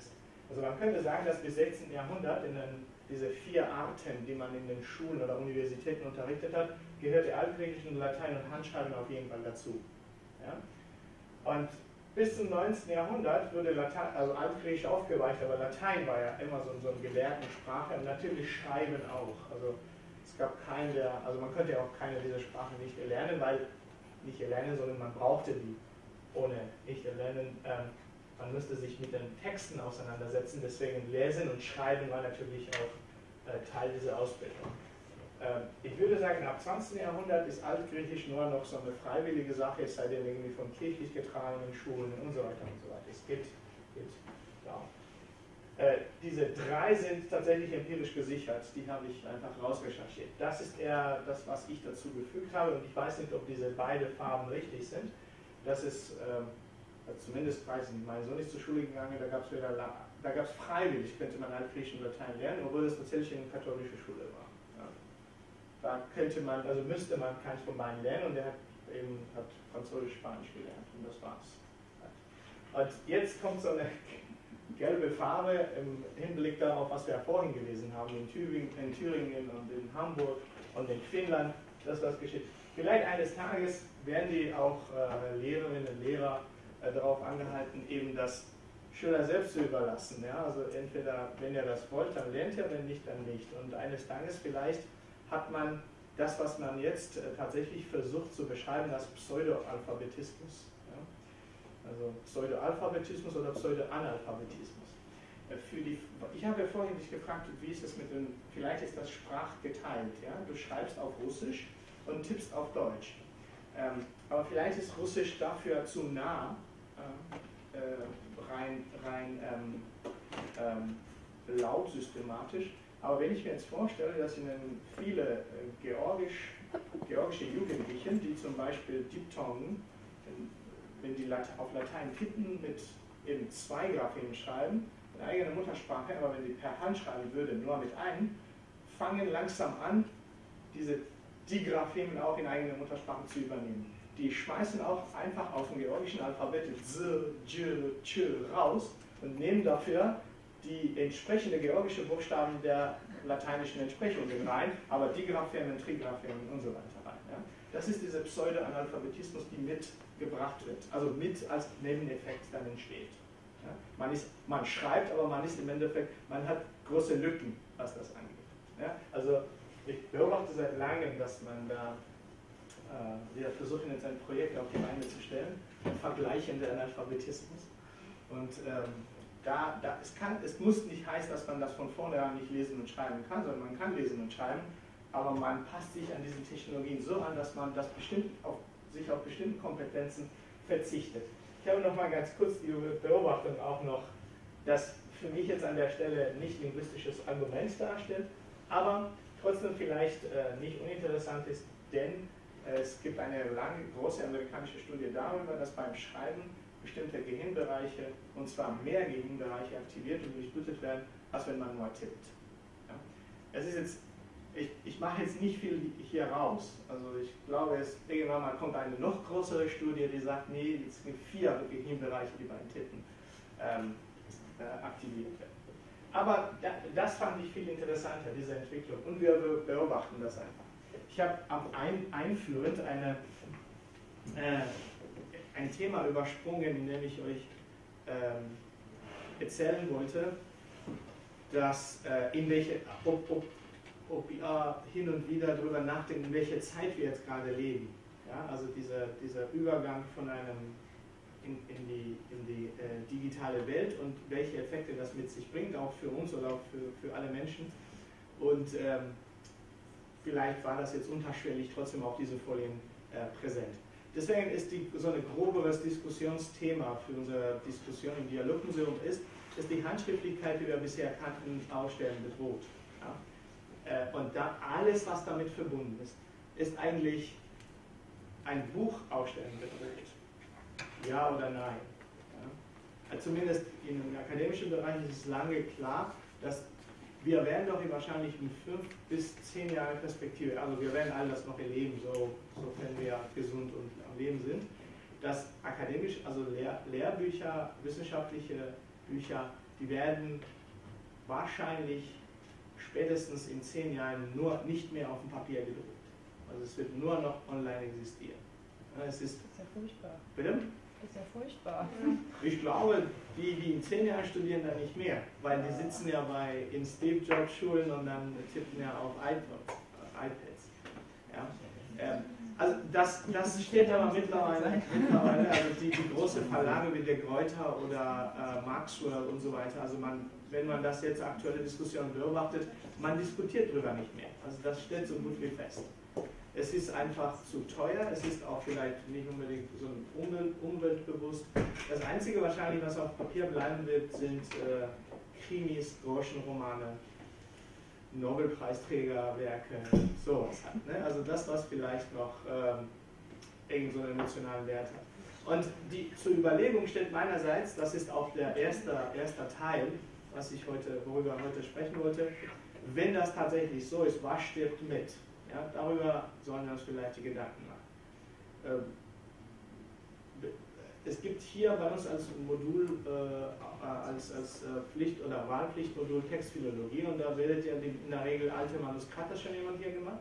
[SPEAKER 1] Also man könnte sagen, dass bis sechzehnten Jahrhundert in den, diese vier Arten, die man in den Schulen oder Universitäten unterrichtet hat, gehörte Altgriechisch und Latein und Handschreiben auf jeden Fall dazu. Ja? Und bis zum neunzehnten Jahrhundert wurde Latein, also Altgriechisch aufgeweicht, aber Latein war ja immer so, so eine Gelehrtensprache und natürlich Schreiben auch. Also es gab keinen, der, also man könnte ja auch keine dieser Sprachen nicht erlernen, weil nicht erlernen, sondern man brauchte die ohne nicht erlernen. Ähm, man müsste sich mit den Texten auseinandersetzen, deswegen Lesen und Schreiben war natürlich auch äh, Teil dieser Ausbildung. Ähm, ich würde sagen, ab zwanzigsten Jahrhundert ist Altgriechisch nur noch so eine freiwillige Sache, es sei denn irgendwie von kirchlich getragenen Schulen und so weiter und so weiter. Es geht, geht ja. Äh, diese drei sind tatsächlich empirisch gesichert, die habe ich einfach rausrecherchiert. Das ist eher das, was ich dazu gefügt habe und ich weiß nicht, ob diese beiden Farben richtig sind. Das ist, ähm, zumindest weiß ich nicht, mein Sohn ist zur Schule gegangen, da gab es wieder, da gab es freiwillig, könnte man Altgriechisch und Latein lernen, obwohl es tatsächlich eine katholische Schule war. Ja. Da könnte man, also müsste man keins von beiden lernen und der hat eben hat Französisch, Spanisch gelernt und das war's. Und jetzt kommt so eine gelbe Farbe im Hinblick darauf, was wir ja vorhin gelesen haben, in Thüringen, in Thüringen und in Hamburg und in Finnland, das was geschieht. Vielleicht eines Tages werden die auch äh, Lehrerinnen und Lehrer äh, darauf angehalten, eben das Schüler selbst zu überlassen. Ja? Also entweder, wenn ihr das wollt, dann lernt ihr, wenn nicht, dann nicht. Und eines Tages vielleicht hat man das, was man jetzt äh, tatsächlich versucht zu beschreiben, als Pseudo-Alphabetismus. Also Pseudo-Alphabetismus oder Pseudo-Analphabetismus. Für die, ich habe ja vorhin dich gefragt, wie ist es mit dem, vielleicht ist das sprachgeteilt, ja? Du schreibst auf Russisch und tippst auf Deutsch. Ähm, aber vielleicht ist Russisch dafür zu nah, äh, rein, rein ähm, ähm, laut systematisch. Aber wenn ich mir jetzt vorstelle, dass Ihnen viele äh, georgisch, georgische Jugendliche, die zum Beispiel Diphthongen, wenn die auf Latein tippen, mit eben zwei Graphemen schreiben, in eigener Muttersprache, aber wenn die per Hand schreiben würde, nur mit einem, fangen langsam an, diese die Graphemen auch in eigener Muttersprache zu übernehmen. Die schmeißen auch einfach aus dem georgischen Alphabet Z, J, Ch raus und nehmen dafür die entsprechende georgische Buchstaben der lateinischen Entsprechungen rein, aber Digraphemen, Trigraphemen und so weiter rein. Ja? Das ist dieser Pseudo-Analphabetismus, die mitgebracht wird, also mit als Nebeneffekt dann entsteht. Ja? Man, ist, man schreibt, aber man ist im Endeffekt, man hat große Lücken, was das angeht. Ja? Also ich beobachte seit langem, dass man da, äh, wir versuchen jetzt ein Projekt auf die Beine zu stellen, vergleichender Analphabetismus. Und ähm, da, da, es, kann, es muss nicht heißen, dass man das von vornherein nicht lesen und schreiben kann, sondern man kann lesen und schreiben, aber man passt sich an diesen Technologien so an, dass man das bestimmt auf, sich auf bestimmte Kompetenzen verzichtet. Ich habe noch mal ganz kurz die Beobachtung auch noch, dass für mich jetzt an der Stelle nicht linguistisches Argument darstellt, aber trotzdem vielleicht äh, nicht uninteressant ist, denn äh, es gibt eine lange, große amerikanische Studie darüber, dass beim Schreiben bestimmte Gehirnbereiche, und zwar mehr Gehirnbereiche aktiviert und durchblutet werden, als wenn man nur tippt. Ja? Es ist jetzt, ich, ich mache jetzt nicht viel hier raus, also ich glaube, es, irgendwann mal kommt eine noch größere Studie, die sagt, nee, es gibt vier Gehirnbereiche, die beim Tippen ähm, äh, aktiviert werden. Aber das fand ich viel interessanter, diese Entwicklung. Und wir beobachten das einfach. Ich habe ein, einführend eine, äh, ein Thema übersprungen, in dem ich euch ähm, erzählen wollte, dass äh, in welche, ob, ob, ob ihr hin und wieder darüber nachdenkt, in welcher Zeit wir jetzt gerade leben. Ja? Also dieser, dieser Übergang von einem In, in die, in die äh, digitale Welt und welche Effekte das mit sich bringt, auch für uns oder auch für, für alle Menschen. Und ähm, vielleicht war das jetzt unterschwellig trotzdem auf diese Folien äh, präsent. Deswegen ist die, so ein groberes Diskussionsthema für unsere Diskussion im Dialogmuseum ist, ist die Handschriftlichkeit, die wir bisher kannten, Ausstellen bedroht. Ja? Äh, und da alles, was damit verbunden ist, ist eigentlich ein Buch ausstellen bedroht. Ja oder nein? Ja. Zumindest im akademischen Bereich ist es lange klar, dass wir werden doch wahrscheinlich in fünf bis zehn Jahre Perspektive, also wir werden all das noch erleben, so, sofern wir gesund und am Leben sind, dass akademisch, also Lehr Lehrbücher, wissenschaftliche Bücher die werden wahrscheinlich spätestens in zehn Jahren nur nicht mehr auf dem Papier gedruckt. Also es wird nur noch online existieren. Ja, es ist,
[SPEAKER 3] das ist ja furchtbar.
[SPEAKER 1] Bitte?
[SPEAKER 3] Das ist ja furchtbar.
[SPEAKER 1] Ich glaube, die, die in zehn Jahren studieren, dann nicht mehr, weil die sitzen ja bei in Steve Jobs Schulen und dann tippen ja auf iPods, iPads. Ja? Ähm, also das, das steht aber mittlerweile, mittlerweile also die, die große Verlage wie der Greuter oder äh, Maxwell und so weiter, also man, wenn man das jetzt aktuelle Diskussionen beobachtet, man diskutiert darüber nicht mehr. Also das steht so gut wie fest. Es ist einfach zu teuer, es ist auch vielleicht nicht unbedingt so Umwelt, umweltbewusst. Das Einzige wahrscheinlich, was auf Papier bleiben wird, sind äh, Krimis, Groschenromane, Nobelpreisträgerwerke, sowas halt. Ne? Also das, was vielleicht noch ähm, irgend so einen emotionalen Wert hat. Und die zur Überlegung steht meinerseits, das ist auch der erste, erste Teil, was ich heute, worüber ich heute sprechen wollte, wenn das tatsächlich so ist, was stirbt mit? Ja, darüber sollen wir uns vielleicht die Gedanken machen. Ähm, es gibt hier bei uns als Modul, äh, als, als äh, Pflicht- oder Wahlpflichtmodul Textphilologie und da werdet ihr in der Regel alte Manuskripte. Hat das schon jemand hier gemacht?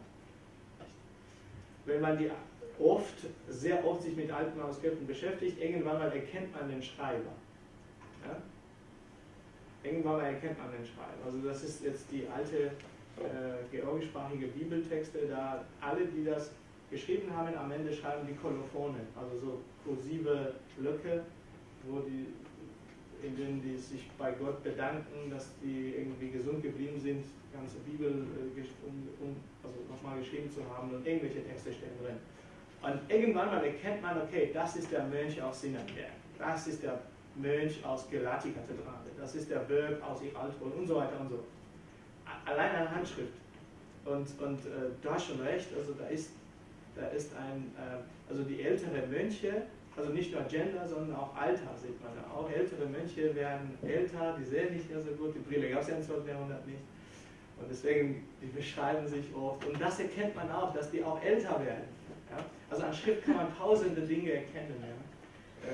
[SPEAKER 1] Wenn man die oft, sehr oft sich mit alten Manuskripten beschäftigt, irgendwann mal erkennt man den Schreiber. Ja? Irgendwann mal erkennt man den Schreiber. Also das ist jetzt die alte Äh, georgischsprachige Bibeltexte, da alle, die das geschrieben haben, am Ende schreiben die Kolophone, also so kursive Blöcke, wo die, in denen die sich bei Gott bedanken, dass die irgendwie gesund geblieben sind, die ganze Bibel äh, um, um, also nochmal geschrieben zu haben und irgendwelche Texte stehen drin. Und irgendwann mal erkennt man, okay, das ist der Mönch aus Sinnenberg, das ist der Mönch aus Gelati-Kathedrale, das ist der Böck aus Iraltrol und so weiter und so. Allein eine Handschrift. Und, und äh, du hast schon recht, also da ist, da ist ein, äh, also die älteren Mönche, also nicht nur Gender, sondern auch Alter sieht man da auch. Ältere Mönche werden älter, die sehen nicht mehr so gut, die Brille gab es ja im zweiten Jahrhundert nicht. Und deswegen, die beschreiben sich oft. Und das erkennt man auch, dass die auch älter werden. Ja? Also an Schrift kann man tausende Dinge erkennen. Ja,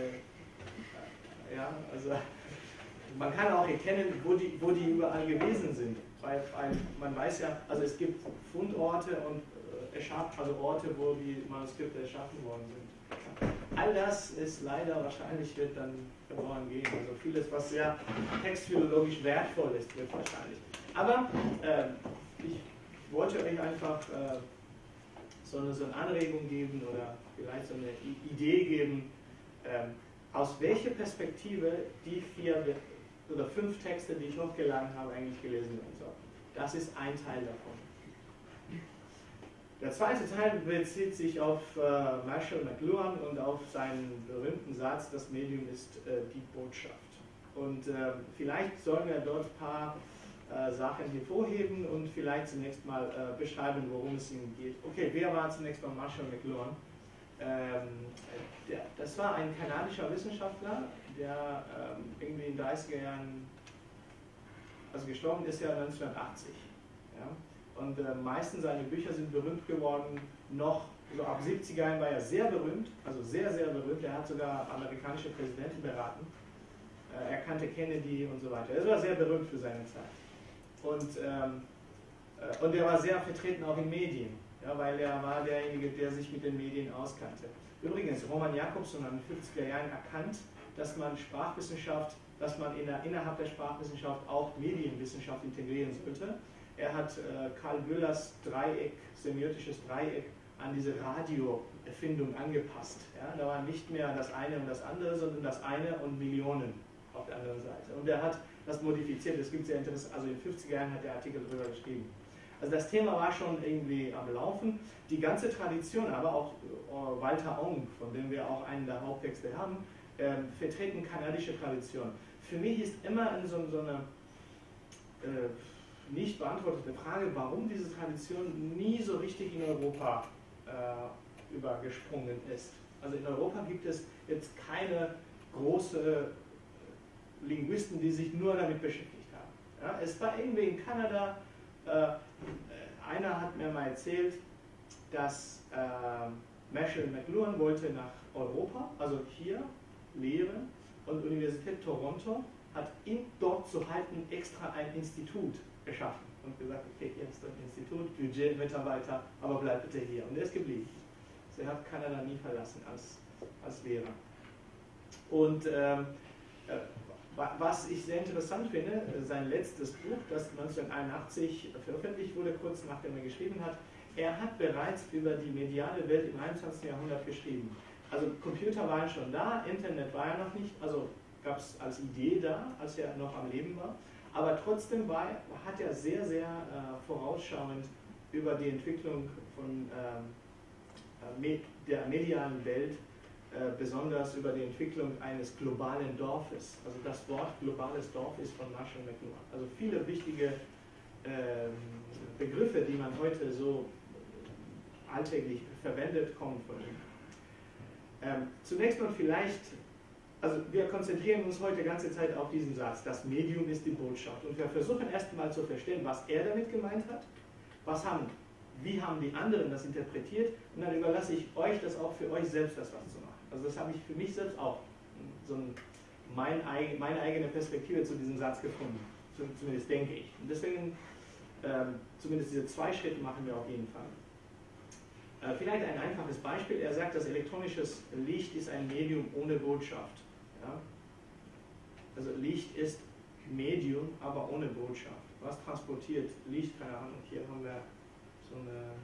[SPEAKER 1] äh, ja also man kann auch erkennen, wo die, wo die überall gewesen sind. Weil, weil man weiß ja, also es gibt Fundorte und äh, erschaff, also Orte, wo die Manuskripte erschaffen worden sind. All das ist leider wahrscheinlich, wird dann verloren gehen. Also vieles, was sehr textphilologisch wertvoll ist, wird wahrscheinlich. Aber äh, ich wollte euch einfach äh, so, eine, so eine Anregung geben oder vielleicht so eine Idee geben, äh, aus welcher Perspektive die vier oder fünf Texte, die ich hochgeladen habe, eigentlich gelesen werden sollen. Das ist ein Teil davon. Der zweite Teil bezieht sich auf äh, Marshall McLuhan und auf seinen berühmten Satz, das Medium ist äh, die Botschaft. Und äh, vielleicht sollen wir dort ein paar äh, Sachen hervorheben und vielleicht zunächst mal äh, beschreiben, worum es ihm geht. Okay, wer war zunächst mal Marshall McLuhan? Ähm, der, das war ein kanadischer Wissenschaftler, der ähm, irgendwie in den dreißiger Jahren, also gestorben ist ja neunzehnhundertachtzig. Ja? Und äh, meistens seine Bücher sind berühmt geworden, noch so ab siebziger Jahren war er sehr berühmt, also sehr, sehr berühmt. Er hat sogar amerikanische Präsidenten beraten. Äh, er kannte Kennedy und so weiter. Er war sehr berühmt für seine Zeit. Und, ähm, äh, und er war sehr vertreten auch in Medien, ja, weil er war derjenige, der sich mit den Medien auskannte. Übrigens, Roman Jakobson hat in den fünfziger Jahren erkannt, dass man Sprachwissenschaft, dass man in der, innerhalb der Sprachwissenschaft auch Medienwissenschaft integrieren sollte. Er hat äh, Karl Böhlers Dreieck, semiotisches Dreieck, an diese Radioerfindung angepasst. Ja? Da war nicht mehr das eine und das andere, sondern das eine und Millionen auf der anderen Seite. Und er hat das modifiziert. Es gibt sehr interessant, also in den fünfziger Jahren hat er Artikel darüber geschrieben. Also das Thema war schon irgendwie am Laufen. Die ganze Tradition, aber auch äh, Walter Ong, von dem wir auch einen der Haupttexte haben, äh, vertreten kanadische Tradition. Für mich ist immer in so, so eine äh, nicht beantwortete Frage, warum diese Tradition nie so richtig in Europa äh, übergesprungen ist. Also in Europa gibt es jetzt keine große Linguisten, die sich nur damit beschäftigt haben. Ja, es war irgendwie in Kanada, äh, einer hat mir mal erzählt, dass äh, Marshall McLuhan wollte nach Europa, also hier lehren, und Universität Toronto hat ihn dort zu halten extra ein Institut geschaffen und gesagt, okay, ihr habt ein Institut, Budget, Mitarbeiter, aber bleibt bitte hier. Und er ist geblieben. Also er hat Kanada nie verlassen als, als Lehrer. Und ähm, äh, was ich sehr interessant finde, sein letztes Buch, das neunzehnhunderteinundachtzig veröffentlicht wurde, kurz nachdem er geschrieben hat, er hat bereits über die mediale Welt im einundzwanzigsten Jahrhundert geschrieben. Also Computer waren schon da, Internet war ja noch nicht, also gab es als Idee da, als er noch am Leben war, aber trotzdem war, hat er sehr, sehr äh, vorausschauend über die Entwicklung von ähm, der medialen Welt, äh, besonders über die Entwicklung eines globalen Dorfes. Also das Wort globales Dorf ist von Marshall McLuhan. Also viele wichtige äh, Begriffe, die man heute so alltäglich verwendet, kommen von ihm. Ähm, zunächst mal vielleicht, also wir konzentrieren uns heute die ganze Zeit auf diesen Satz, das Medium ist die Botschaft. Und wir versuchen erst mal zu verstehen, was er damit gemeint hat, was haben, wie haben die anderen das interpretiert, und dann überlasse ich euch das auch für euch selbst, das was zu machen. Also das habe ich für mich selbst auch so ein, mein, meine eigene Perspektive zu diesem Satz gefunden, zumindest denke ich. Und deswegen, ähm, zumindest diese zwei Schritte machen wir auf jeden Fall. Äh, vielleicht ein einfaches Beispiel, er sagt, das elektronische Licht ist ein Medium ohne Botschaft. Ja? Also Licht ist Medium, aber ohne Botschaft. Was transportiert Licht? Keine Ahnung, hier haben wir so eine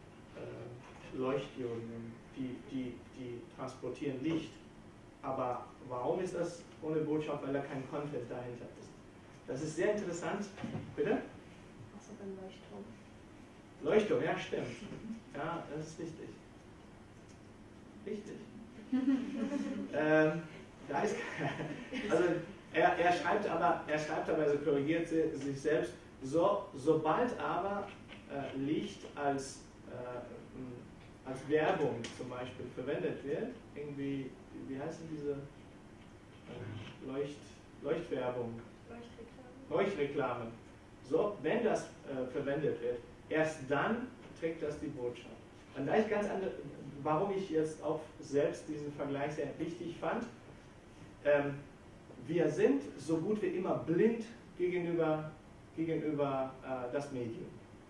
[SPEAKER 1] äh, Leuchtdioden, die, die, die transportieren Licht. Aber warum ist das ohne Botschaft? Weil da kein Content dahinter ist. Das ist sehr interessant. Bitte?
[SPEAKER 7] Achso, beim Leuchtturm.
[SPEAKER 1] Leuchtturm, ja, stimmt. Ja, das ist richtig. Richtig. ähm, da ist, also er, er schreibt aber, er schreibt aber, also korrigiert sich selbst, so, sobald aber äh, Licht als, äh, als Werbung zum Beispiel verwendet wird, irgendwie, wie heißen diese äh, Leucht, Leuchtwerbung?
[SPEAKER 2] Leuchtreklame.
[SPEAKER 1] Leuchtreklame. So, wenn das äh, verwendet wird, erst dann trägt das die Botschaft. Und da ich ganz andere, warum ich jetzt auch selbst diesen Vergleich sehr wichtig fand, ähm, wir sind so gut wie immer blind gegenüber, gegenüber äh, das Medium.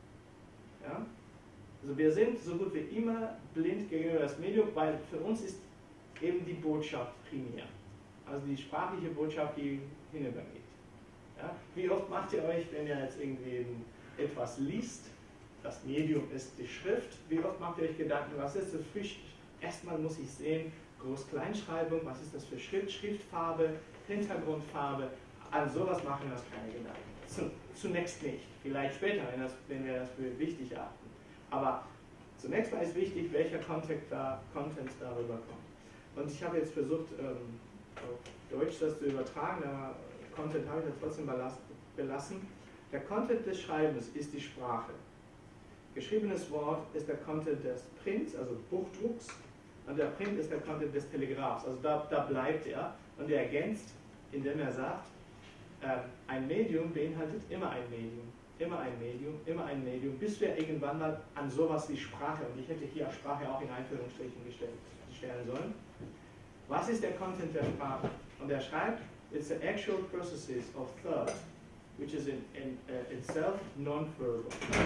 [SPEAKER 1] Ja? Also wir sind so gut wie immer blind gegenüber das Medium, weil für uns ist eben die Botschaft primär. Also die sprachliche Botschaft, die hinübergeht. Ja? Wie oft macht ihr euch, wenn ihr jetzt irgendwie etwas liest, das Medium ist die Schrift, wie oft macht ihr euch Gedanken, was ist das für Schrift? Erstmal muss ich sehen, Groß-Kleinschreibung, was ist das für Schrift, Schriftfarbe, Hintergrundfarbe, an sowas machen wir uns keine Gedanken. Zunächst nicht, vielleicht später, wenn, das, wenn wir das für wichtig erachten. Aber zunächst mal ist wichtig, welcher Content, da, Content darüber kommt. Und ich habe jetzt versucht, ähm, auf Deutsch das zu übertragen, aber Content habe ich ja trotzdem belassen. Der Content des Schreibens ist die Sprache. Geschriebenes Wort ist der Content des Prints, also Buchdrucks, und der Print ist der Content des Telegraphs. Also da, da bleibt er, und er ergänzt, indem er sagt, äh, ein Medium beinhaltet immer ein Medium, immer ein Medium, immer ein Medium, bis wir irgendwann mal an sowas wie Sprache, und ich hätte hier Sprache auch in Einführungsstrichen gestellt, stellen sollen. Was ist der Content der Sprache? Und er schreibt, it's the actual processes of thought, which is in, in uh, itself non-verbal.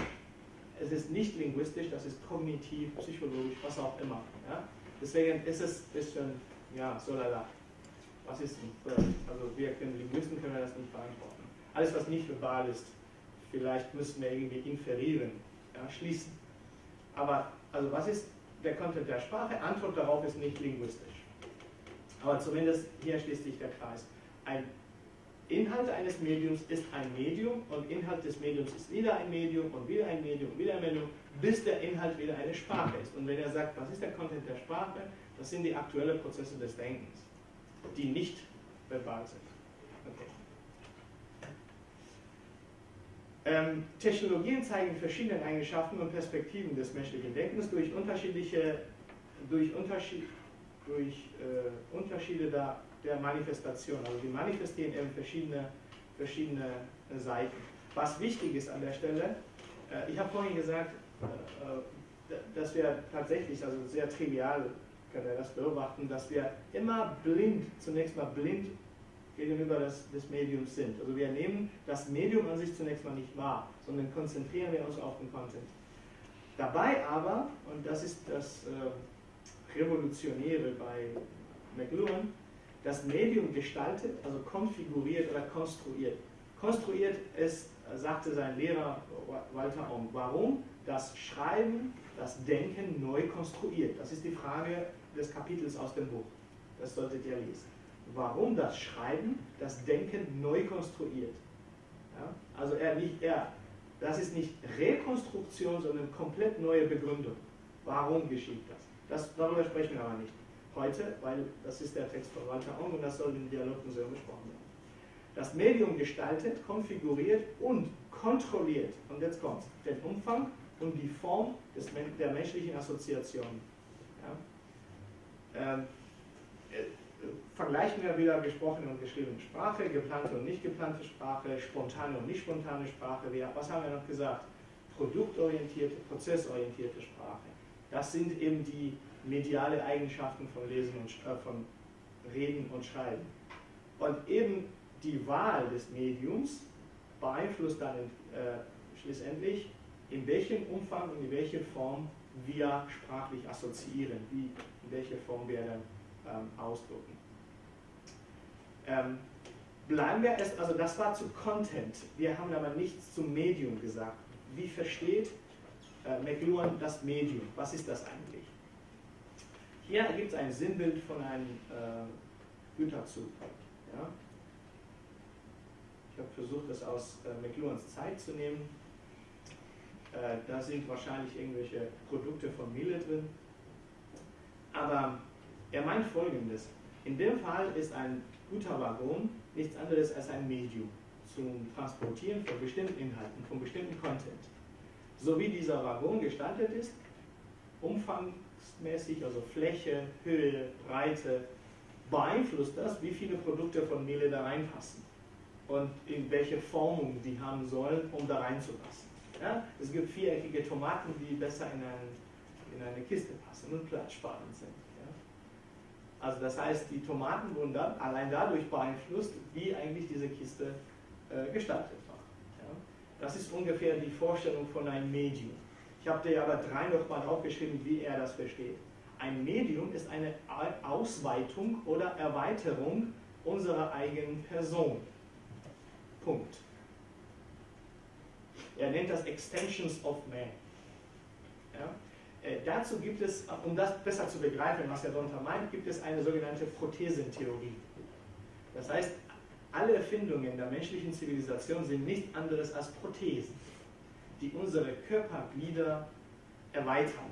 [SPEAKER 1] Es ist nicht linguistisch, das ist kognitiv, psychologisch, was auch immer. Ja? Deswegen ist es ein bisschen, ja, so lala. Was ist ein Third? Also wir können, Linguisten können wir das nicht beantworten. Alles, was nicht verbal ist, vielleicht müssen wir irgendwie inferieren, ja, schließen. Aber, also was ist der Content der Sprache? Antwort darauf ist nicht linguistisch. Aber zumindest hier schließt sich der Kreis. Ein Inhalt eines Mediums ist ein Medium, und Inhalt des Mediums ist wieder ein Medium und wieder ein Medium und wieder ein Medium, bis der Inhalt wieder eine Sprache ist. Und wenn er sagt, was ist der Content der Sprache, das sind die aktuellen Prozesse des Denkens, die nicht verbal sind. Okay. Ähm, Technologien zeigen verschiedene Eigenschaften und Perspektiven des menschlichen Denkens durch unterschiedliche, durch Unterschied, durch äh, Unterschiede der, der Manifestation. Also die manifestieren eben verschiedene, verschiedene äh, Seiten. Was wichtig ist an der Stelle, äh, ich habe vorhin gesagt, äh, dass wir tatsächlich, also sehr trivial können wir das beobachten, dass wir immer blind, zunächst mal blind gegenüber des, des Mediums sind. Also wir nehmen das Medium an sich zunächst mal nicht wahr, sondern konzentrieren wir uns auf den Content. Dabei aber, und das ist das äh, Revolutionäre bei McLuhan, das Medium gestaltet, also konfiguriert oder konstruiert. Konstruiert ist, sagte sein Lehrer Walter Ong, warum das Schreiben, das Denken neu konstruiert. Das ist die Frage des Kapitels aus dem Buch. Das solltet ihr lesen. Warum das Schreiben, das Denken neu konstruiert. Ja? Also er nicht, er, das ist nicht Rekonstruktion, sondern komplett neue Begründung. Warum geschieht das? das? Darüber sprechen wir aber nicht heute, weil das ist der Text von Walter Ong und das soll im Dialogmuseum besprochen werden. Das Medium gestaltet, konfiguriert und kontrolliert, und jetzt kommt den Umfang und die Form des, der menschlichen Assoziation. Ja? Ähm, äh, vergleichen wir wieder gesprochene und geschriebene Sprache, geplante und nicht geplante Sprache, spontane und nicht spontane Sprache. Wir, was haben wir noch gesagt? Produktorientierte, prozessorientierte Sprache. Das sind eben die mediale Eigenschaften von Lesen und äh, von Reden und Schreiben. Und eben die Wahl des Mediums beeinflusst dann äh, schlussendlich, in welchem Umfang und in welcher Form wir sprachlich assoziieren, wie, in welcher Form wir dann ähm, ausdrücken. Ähm, bleiben wir erst, also das war zu Content, wir haben aber nichts zum Medium gesagt. Wie versteht äh, McLuhan das Medium? Was ist das eigentlich? Hier gibt es ein Sinnbild von einem äh, Güterzug. Ja? Ich habe versucht, das aus äh, McLuhans Zeit zu nehmen. Äh, da sind wahrscheinlich irgendwelche Produkte von Miele drin. Aber er meint Folgendes. In dem Fall ist ein Güterwaggon nichts anderes als ein Medium zum Transportieren von bestimmten Inhalten, von bestimmten Content. So wie dieser Waggon gestaltet ist, umfangsmäßig, also Fläche, Höhe, Breite, beeinflusst das, wie viele Produkte von Miele da reinpassen und in welche Formung die haben sollen, um da reinzupassen. Ja? Es gibt viereckige Tomaten, die besser in, ein, in eine Kiste passen und platzsparend sind. Ja? Also das heißt, die Tomaten wurden dann allein dadurch beeinflusst, wie eigentlich diese Kiste äh, gestaltet war. Ja? Das ist ungefähr die Vorstellung von einem Medium. Ich habe dir aber drei nochmal aufgeschrieben, wie er das versteht. Ein Medium ist eine Ausweitung oder Erweiterung unserer eigenen Person. Punkt. Er nennt das Extensions of Man. Ja? Äh, dazu gibt es, um das besser zu begreifen, was er darunter meint, gibt es eine sogenannte Prothesentheorie. Das heißt, alle Erfindungen der menschlichen Zivilisation sind nichts anderes als Prothesen, die unsere Körperglieder erweitern.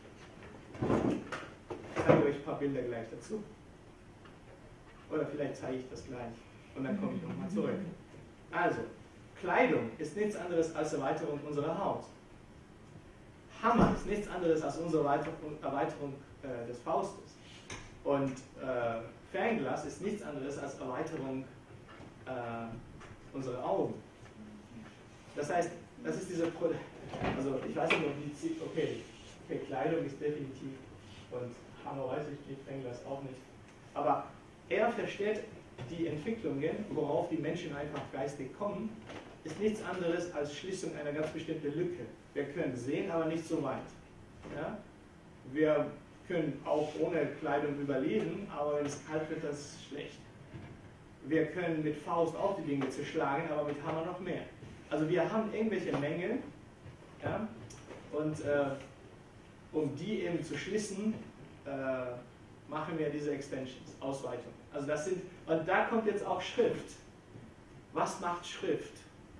[SPEAKER 1] Ich zeige euch ein paar Bilder gleich dazu. Oder vielleicht zeige ich das gleich und dann komme ich nochmal zurück. Also, Kleidung ist nichts anderes als Erweiterung unserer Haut. Hammer ist nichts anderes als unsere Erweiterung, Erweiterung äh, des Faustes. Und äh, Fernglas ist nichts anderes als Erweiterung äh, unserer Augen. Das heißt, das ist diese, Pro also ich weiß nicht, ob die, okay, okay, Kleidung ist definitiv, und Hammer weiß ich nicht, Fernglas auch nicht. Aber er versteht die Entwicklungen, worauf die Menschen einfach geistig kommen, ist nichts anderes als Schließung einer ganz bestimmten Lücke. Wir können sehen, aber nicht so weit. Ja? Wir können auch ohne Kleidung überleben, aber wenn es kalt wird, das ist schlecht. Wir können mit Faust auch die Dinge zerschlagen, aber mit Hammer noch mehr. Also wir haben irgendwelche Mängel, ja? Und äh, um die eben zu schließen, äh, machen wir diese Extensions, Ausweitungen. Also das sind, und da kommt jetzt auch Schrift. Was macht Schrift?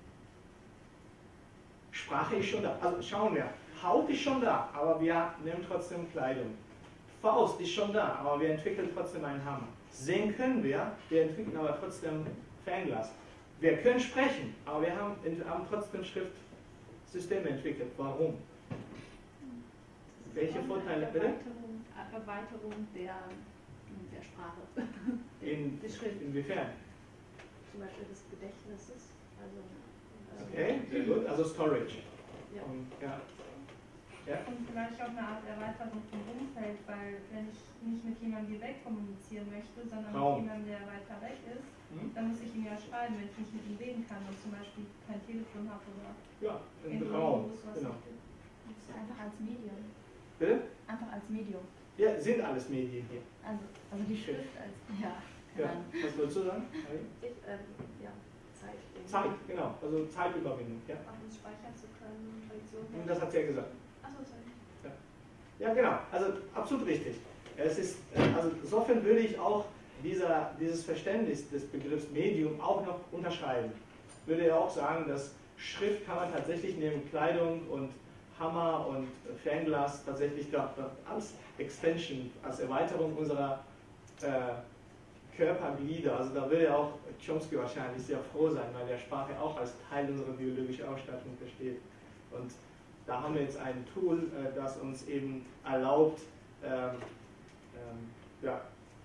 [SPEAKER 1] Sprache ist schon da. Also schauen wir, Haut ist schon da, aber wir nehmen trotzdem Kleidung. Faust ist schon da, aber wir entwickeln trotzdem einen Hammer. Sehen können wir, wir entwickeln aber trotzdem Fernglas. Wir können sprechen, aber wir haben, haben trotzdem Schriftsysteme entwickelt. Warum? Welche Vorteile, bitte?
[SPEAKER 7] Erweiterung, Erweiterung der, der Sprache.
[SPEAKER 1] In, inwiefern?
[SPEAKER 7] Zum Beispiel des Gedächtnisses. Also,
[SPEAKER 1] Okay, sehr gut. Also Storage.
[SPEAKER 7] Ja.
[SPEAKER 1] Und, ja. Ja?
[SPEAKER 8] Und vielleicht auch eine Art Erweiterung vom Umfeld, weil wenn ich nicht mit jemandem direkt kommunizieren möchte, sondern
[SPEAKER 1] Raum.
[SPEAKER 8] mit jemandem, der weiter weg ist,
[SPEAKER 1] Hm?
[SPEAKER 8] dann muss ich ihm ja schreiben, wenn ich nicht mit ihm reden kann und zum Beispiel kein Telefon habe oder
[SPEAKER 1] Ja, im
[SPEAKER 8] irgendwo,
[SPEAKER 1] Raum.
[SPEAKER 8] wo es was
[SPEAKER 1] Genau.
[SPEAKER 8] gibt.
[SPEAKER 5] Das ist einfach als Medium.
[SPEAKER 1] Bitte?
[SPEAKER 5] Einfach als Medium.
[SPEAKER 1] Ja, sind alles Medien hier.
[SPEAKER 5] Also, also die Schrift als. Ja.
[SPEAKER 1] Ja. Was wolltest du sagen?
[SPEAKER 4] Ich, ähm, ja, Zeit.
[SPEAKER 1] Zeit, genau. Also Zeitüberwindung. Ja.
[SPEAKER 4] Auch uns speichern zu können, Traditionen.
[SPEAKER 1] Und das hat sie ja gesagt.
[SPEAKER 4] Achso, sorry.
[SPEAKER 1] Ja, genau. Also absolut richtig. Es ist, also insofern würde ich auch dieser, dieses Verständnis des Begriffs Medium auch noch unterscheiden. Ich würde ja auch sagen, dass Schrift kann man tatsächlich neben Kleidung und Hammer und Fernglas tatsächlich als Extension, als Erweiterung unserer äh, Körperglieder, also da würde ja auch Chomsky wahrscheinlich sehr froh sein, weil er Sprache auch als Teil unserer biologischen Ausstattung versteht. Und da haben wir jetzt ein Tool, äh, das uns eben erlaubt, ähm, ähm, ja,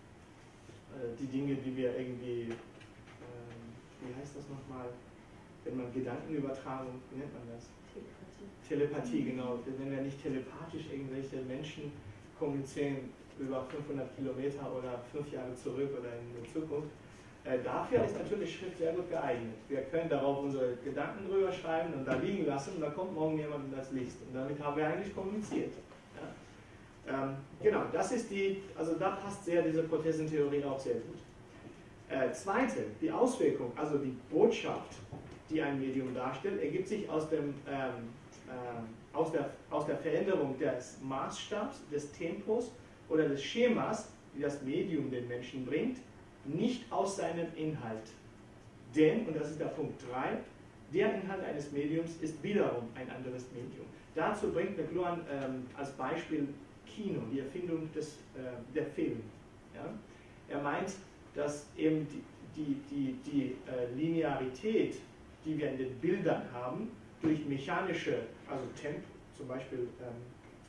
[SPEAKER 1] äh, die Dinge, die wir irgendwie, ähm, wie heißt das nochmal, wenn man Gedankenübertragung, wie nennt man das? Telepathie. Telepathie, genau. Wenn wir nicht telepathisch irgendwelche Menschen kommunizieren über fünfhundert Kilometer oder fünf Jahre zurück oder in die Zukunft, äh, dafür ist natürlich Schrift sehr gut geeignet. Wir können darauf unsere Gedanken drüber schreiben und da liegen lassen und da kommt morgen jemand und das liest. Und damit haben wir eigentlich kommuniziert. Ja? Ähm, genau, das ist die, also da passt sehr diese Prothesentheorie auch sehr gut. Äh, zweite, die Auswirkung, also die Botschaft, die ein Medium darstellt, ergibt sich aus, dem, ähm, äh, aus, der, aus der Veränderung des Maßstabs, des Tempos oder des Schemas, die das Medium den Menschen bringt, nicht aus seinem Inhalt. Denn, und das ist der Punkt drei, der Inhalt eines Mediums ist wiederum ein anderes Medium. Dazu bringt McLuhan ähm, als Beispiel Kino, die Erfindung des, äh, der Film. Ja? Er meint, dass eben die, die, die, die äh, Linearität, die wir in den Bildern haben, durch mechanische, also Tempo, zum Beispiel ähm,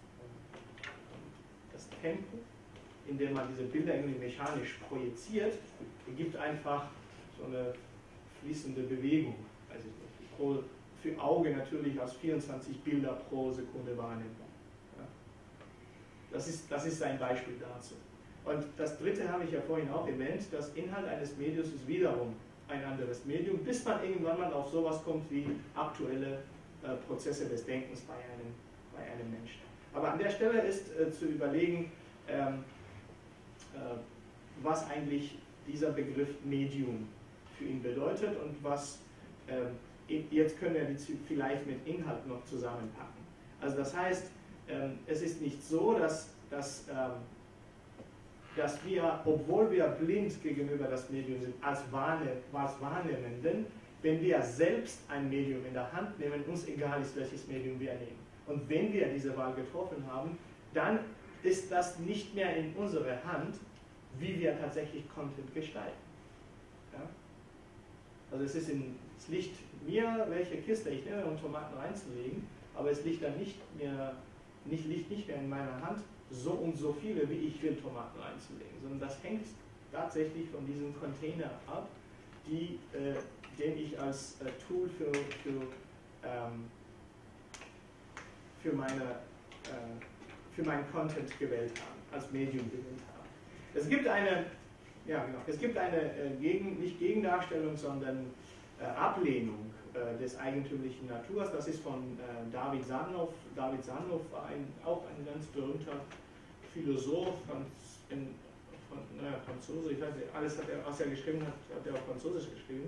[SPEAKER 1] das Tempo, indem man diese Bilder irgendwie mechanisch projiziert, ergibt einfach so eine fließende Bewegung. Weiß ich nicht. Pro, für Auge natürlich als vierundzwanzig Bilder pro Sekunde wahrnehmbar. Ja. Das ist, das ist ein Beispiel dazu. Und das dritte habe ich ja vorhin auch erwähnt, das Inhalt eines Mediums ist wiederum ein anderes Medium, bis man irgendwann mal auf sowas kommt wie aktuelle äh, Prozesse des Denkens bei einem, bei einem Menschen. Aber an der Stelle ist äh, zu überlegen, ähm, äh, was eigentlich dieser Begriff Medium für ihn bedeutet und was, äh, jetzt können wir die vielleicht mit Inhalt noch zusammenpacken. Also das heißt, ähm, es ist nicht so, dass, dass ähm, dass wir, obwohl wir blind gegenüber das Medium sind, als, Wahrne, als Wahrnehmenden, wenn wir selbst ein Medium in der Hand nehmen, uns egal ist, welches Medium wir nehmen. Und wenn wir diese Wahl getroffen haben, dann ist das nicht mehr in unserer Hand, wie wir tatsächlich Content gestalten. Ja? Also es, ist in, es liegt mir, welche Kiste ich nehme, um Tomaten reinzulegen, aber es liegt dann nicht mehr, nicht, liegt nicht mehr in meiner Hand, so und so viele, wie ich will, Tomaten reinzulegen, sondern das hängt tatsächlich von diesem Container ab, die, äh, den ich als äh, Tool für, für, ähm, für, meine, äh, für meinen Content gewählt habe, als Medium gewählt habe. Es gibt eine, ja genau, es gibt eine äh, Gegen, nicht Gegendarstellung, sondern äh, Ablehnung äh, des eigentümlichen Naturs. Das ist von äh, David Sarnoff. David Sarnoff war ein, auch ein ganz berühmter Philosoph, Franz, in, von, naja, Franzose, ich weiß nicht, alles, hat er, was er geschrieben hat, hat er auf Französisch geschrieben.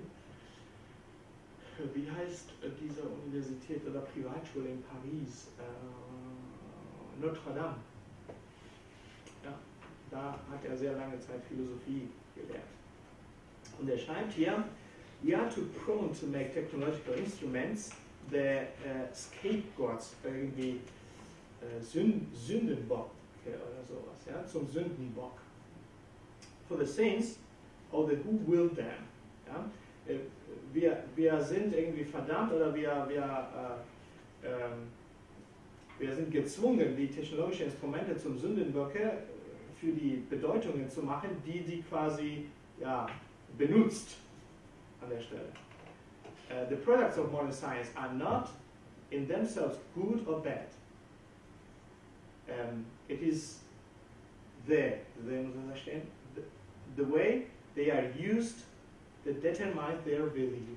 [SPEAKER 1] Wie heißt äh, diese Universität oder Privatschule in Paris? Äh, Notre Dame. Ja, da hat er sehr lange Zeit Philosophie gelehrt. Und er schreibt hier, we are too prone to make technological instruments the uh, scapegoats, irgendwie äh, Sünd, Sündenbock oder sowas, ja, zum Sündenbock. For the saints, or the who will them. Ja? Wir, wir sind irgendwie verdammt oder wir, wir, äh, äh, wir sind gezwungen, die technologischen Instrumente zum Sündenböcke für die Bedeutungen zu machen, die sie quasi ja, benutzt an der Stelle. Uh, the products of modern science are not in themselves good or bad. um, it is there, the, the way they are used that determines their value.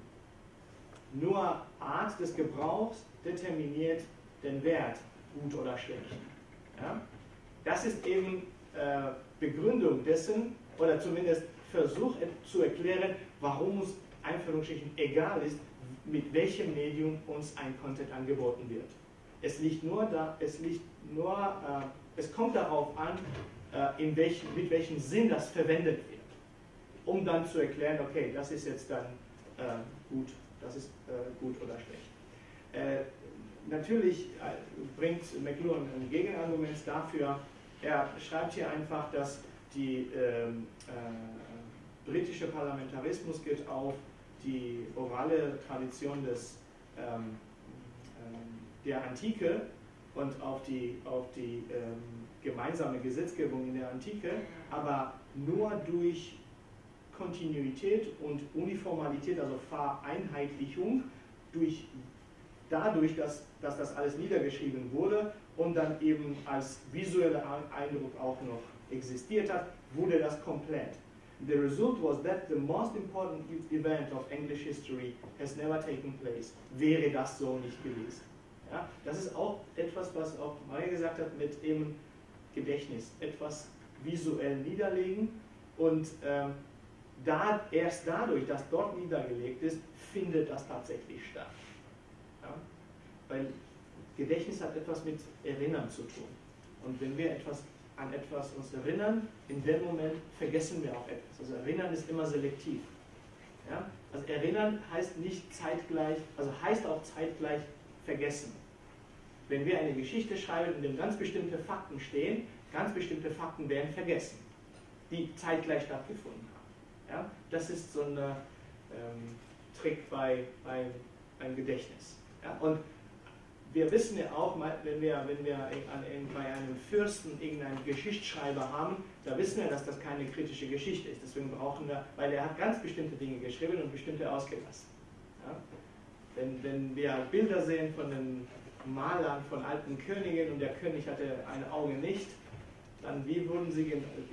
[SPEAKER 1] Nur Art des Gebrauchs determiniert den Wert, gut oder schlecht. Ja? Das ist eben äh, Begründung dessen, oder zumindest Versuch zu erklären, warum es Einführungsstrichen egal ist, mit welchem Medium uns ein Content angeboten wird. Es liegt nur da, es liegt nur, äh, es kommt darauf an, äh, in welchen, mit welchem Sinn das verwendet wird, um dann zu erklären, okay, das ist jetzt dann äh, gut, das ist äh, gut oder schlecht. Äh, natürlich äh, bringt McLuhan ein Gegenargument dafür. Er schreibt hier einfach, dass die ähm, äh, britische Parlamentarismus geht auf die orale Tradition des, ähm, ähm, der Antike und auf die, auf die ähm, gemeinsame Gesetzgebung in der Antike, aber nur durch Kontinuität und Uniformalität, also Vereinheitlichung, durch, dadurch, dass, dass das alles niedergeschrieben wurde und dann eben als visueller Eindruck auch noch existiert hat, wurde das komplett. The result was that the most important event of English history has never taken place. Wäre das so nicht gewesen. Ja, das ist auch etwas, was auch Maria gesagt hat, mit eben Gedächtnis, etwas visuell niederlegen und ähm, da, erst dadurch, dass dort niedergelegt ist, findet das tatsächlich statt. Ja? Weil Gedächtnis hat etwas mit Erinnern zu tun. Und wenn wir etwas an etwas uns erinnern, in dem Moment vergessen wir auch etwas. Also Erinnern ist immer selektiv. Ja? Also Erinnern heißt nicht zeitgleich, also heißt auch zeitgleich vergessen. Wenn wir eine Geschichte schreiben, in dem ganz bestimmte Fakten stehen, ganz bestimmte Fakten werden vergessen, die zeitgleich stattgefunden haben. Ja? Das ist so ein ähm, Trick bei, bei einem Gedächtnis. Ja? Und wir wissen ja auch, wenn wir, wenn wir an, in, bei einem Fürsten irgendeinen Geschichtsschreiber haben, da wissen wir, dass das keine kritische Geschichte ist. Deswegen brauchen wir, weil er hat ganz bestimmte Dinge geschrieben und bestimmte ausgelassen. Ja? Wenn, wenn wir Bilder sehen von den Malern von alten Königen und der König hatte ein Auge nicht, dann wie wurden sie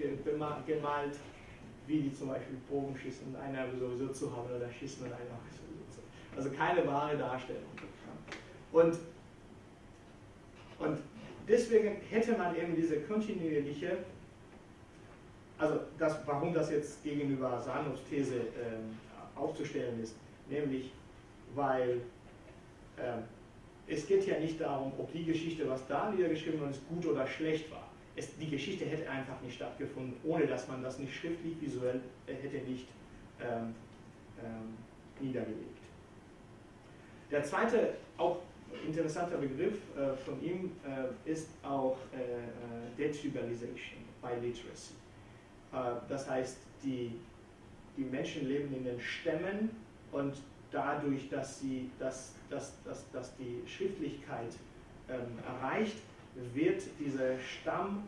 [SPEAKER 1] gemalt, wie die zum Beispiel Bogen schießen und einer sowieso zu haben oder schießen und einer sowieso zu. Also keine wahre Darstellung. Ja? Und Und deswegen hätte man eben diese kontinuierliche, also das, warum das jetzt gegenüber Sarnows These ähm, aufzustellen ist, nämlich weil ähm, es geht ja nicht darum, ob die Geschichte, was da niedergeschrieben worden ist, gut oder schlecht war. Es, die Geschichte hätte einfach nicht stattgefunden, ohne dass man das nicht schriftlich, visuell äh, hätte nicht ähm, ähm, niedergelegt. Der zweite, auch interessanter Begriff äh, von ihm äh, ist auch äh, Detribalization by Literacy. Äh, das heißt, die, die Menschen leben in den Stämmen und dadurch, dass, sie, dass, dass, dass, dass die Schriftlichkeit ähm, erreicht, wird dieser Stamm,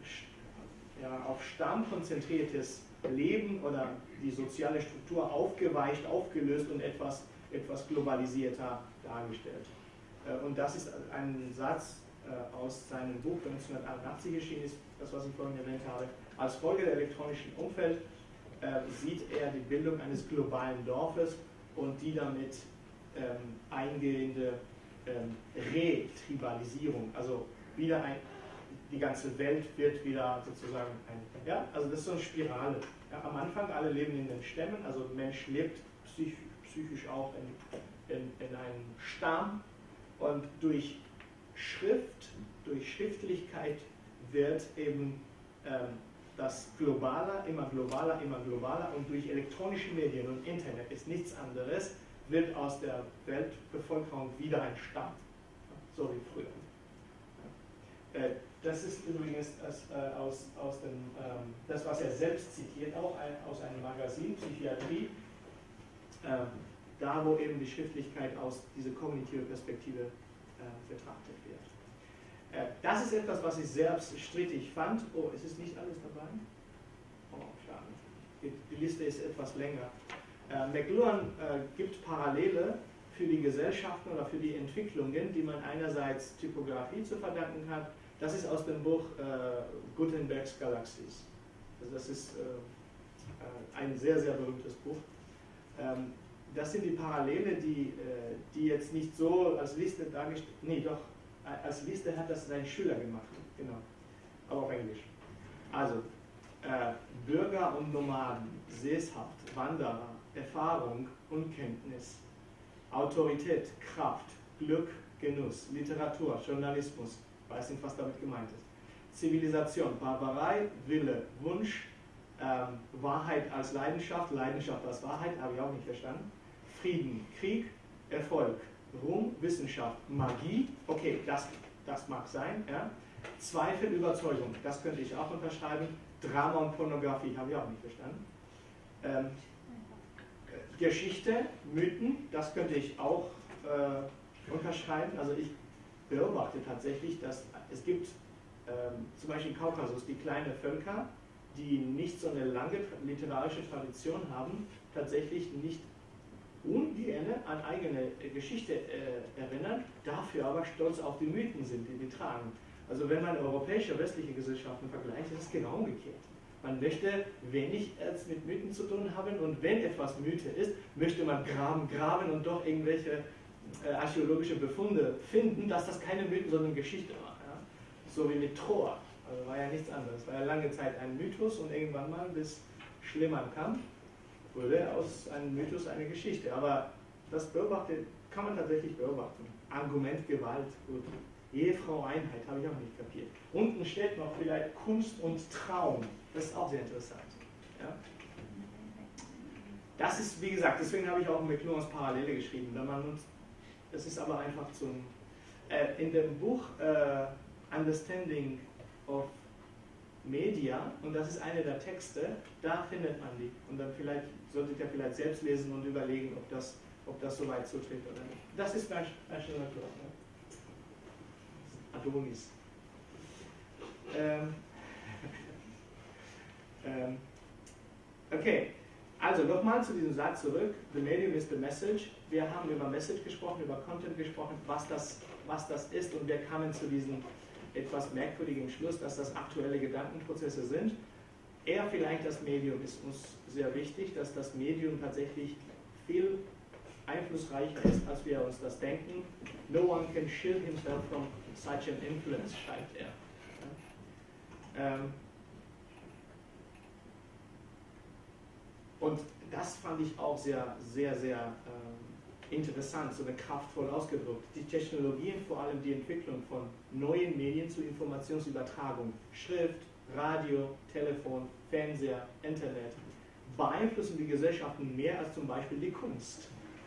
[SPEAKER 1] ja, auf Stamm konzentriertes Leben oder die soziale Struktur aufgeweicht, aufgelöst und etwas, etwas globalisierter dargestellt. Und das ist ein Satz aus seinem Buch, das neunzehnhunderteinundachtzig erschienen ist, das, was ich vorhin erwähnt habe. Als Folge der elektronischen Umwelt sieht er die Bildung eines globalen Dorfes und die damit ähm, eingehende ähm, Retribalisierung, also wieder ein, die ganze Welt wird wieder sozusagen ein, ja, also das ist so eine Spirale. Ja, am Anfang alle leben in den Stämmen, also der Mensch lebt psych, psychisch auch in, in, in einem Stamm. Und durch Schrift, durch Schriftlichkeit wird eben ähm, das globaler, immer globaler, immer globaler und durch elektronische Medien und Internet ist nichts anderes, wird aus der Weltbevölkerung wieder ein Stamm, so wie früher. Äh, das ist übrigens das, äh, aus, aus dem, ähm, das, was er selbst zitiert, auch ein, aus einem Magazin, Psychiatrie, äh, da wo eben die Schriftlichkeit aus dieser kognitiven Perspektive äh, betrachtet wird. Äh, das ist etwas, was ich sehr strittig fand. Oh, es ist nicht alles dabei? Oh, schade. Die, die Liste ist etwas länger. Äh, McLuhan äh, gibt Parallele für die Gesellschaften oder für die Entwicklungen, die man einerseits Typografie zu verdanken hat, Das ist aus dem Buch äh, Gutenbergs Galaxies. Also das ist äh, ein sehr, sehr berühmtes Buch. Ähm, das sind die Parallele, die, äh, die jetzt nicht so als Liste dargestellt, nee doch, als Liste hat das sein Schüler gemacht, genau, aber auf Englisch. Also, äh, Bürger und Nomaden, sesshaft, Wanderer, Erfahrung, Unkenntnis, Autorität, Kraft, Glück, Genuss, Literatur, Journalismus, weiß nicht, was damit gemeint ist. Zivilisation, Barbarei, Wille, Wunsch, ähm, Wahrheit als Leidenschaft, Leidenschaft als Wahrheit, habe ich auch nicht verstanden. Frieden, Krieg, Erfolg, Ruhm, Wissenschaft, Magie, okay, das, das mag sein. Ja. Zweifel, Überzeugung, das könnte ich auch unterschreiben. Drama und Pornografie, habe ich auch nicht verstanden. Ähm, Geschichte, Mythen, das könnte ich auch äh, unterschreiben. Also ich beobachte tatsächlich, dass es gibt ähm, zum Beispiel im Kaukasus die kleinen Völker, die nicht so eine lange literarische Tradition haben, tatsächlich nicht ungern an eigene Geschichte äh, erinnern, dafür aber stolz auf die Mythen sind, die die tragen. Also wenn man europäische, westliche Gesellschaften vergleicht, ist es genau umgekehrt. Man möchte wenig mit Mythen zu tun haben und wenn etwas Mythe ist, möchte man graben, graben und doch irgendwelche äh, archäologische Befunde finden, dass das keine Mythen, sondern Geschichte war. Ja? So wie mit Troa. Also war ja nichts anderes. War ja lange Zeit ein Mythos und irgendwann mal, bis Schliemann kam, wurde aus einem Mythos eine Geschichte. Aber das beobachtet, kann man tatsächlich beobachten. Argument, Gewalt, gut. Ehefrau, Einheit, habe ich auch nicht kapiert. Unten steht noch vielleicht Kunst und Traum. Das ist auch sehr interessant. Ja? Das ist, wie gesagt, deswegen habe ich auch McLuhans Parallele geschrieben. Wenn man uns, das ist aber einfach zum... Äh, in dem Buch äh, Understanding of Media, und das ist eine der Texte, da findet man die. Und dann vielleicht solltet ihr vielleicht selbst lesen und überlegen, ob das, ob das soweit zutrifft oder nicht. Das ist National Natur. Ne? Adonis. Ähm, ähm, okay, also nochmal zu diesem Satz zurück. The medium is the message. Wir haben über Message gesprochen, über Content gesprochen, was das, was das ist, und wir kamen zu diesem etwas merkwürdigen Schluss, dass das aktuelle Gedankenprozesse sind. Eher vielleicht das Medium ist uns sehr wichtig, dass das Medium tatsächlich viel einflussreicher ist, als wir uns das denken. No one can shield himself from such an influence, schreibt er. Ja. Ähm Und das fand ich auch sehr, sehr, sehr ähm, interessant, so eine kraftvoll ausgedrückt. Die Technologien, vor allem die Entwicklung von neuen Medien zur Informationsübertragung, Schrift, Radio, Telefon, Fernseher, Internet, beeinflussen die Gesellschaften mehr als zum Beispiel die Kunst.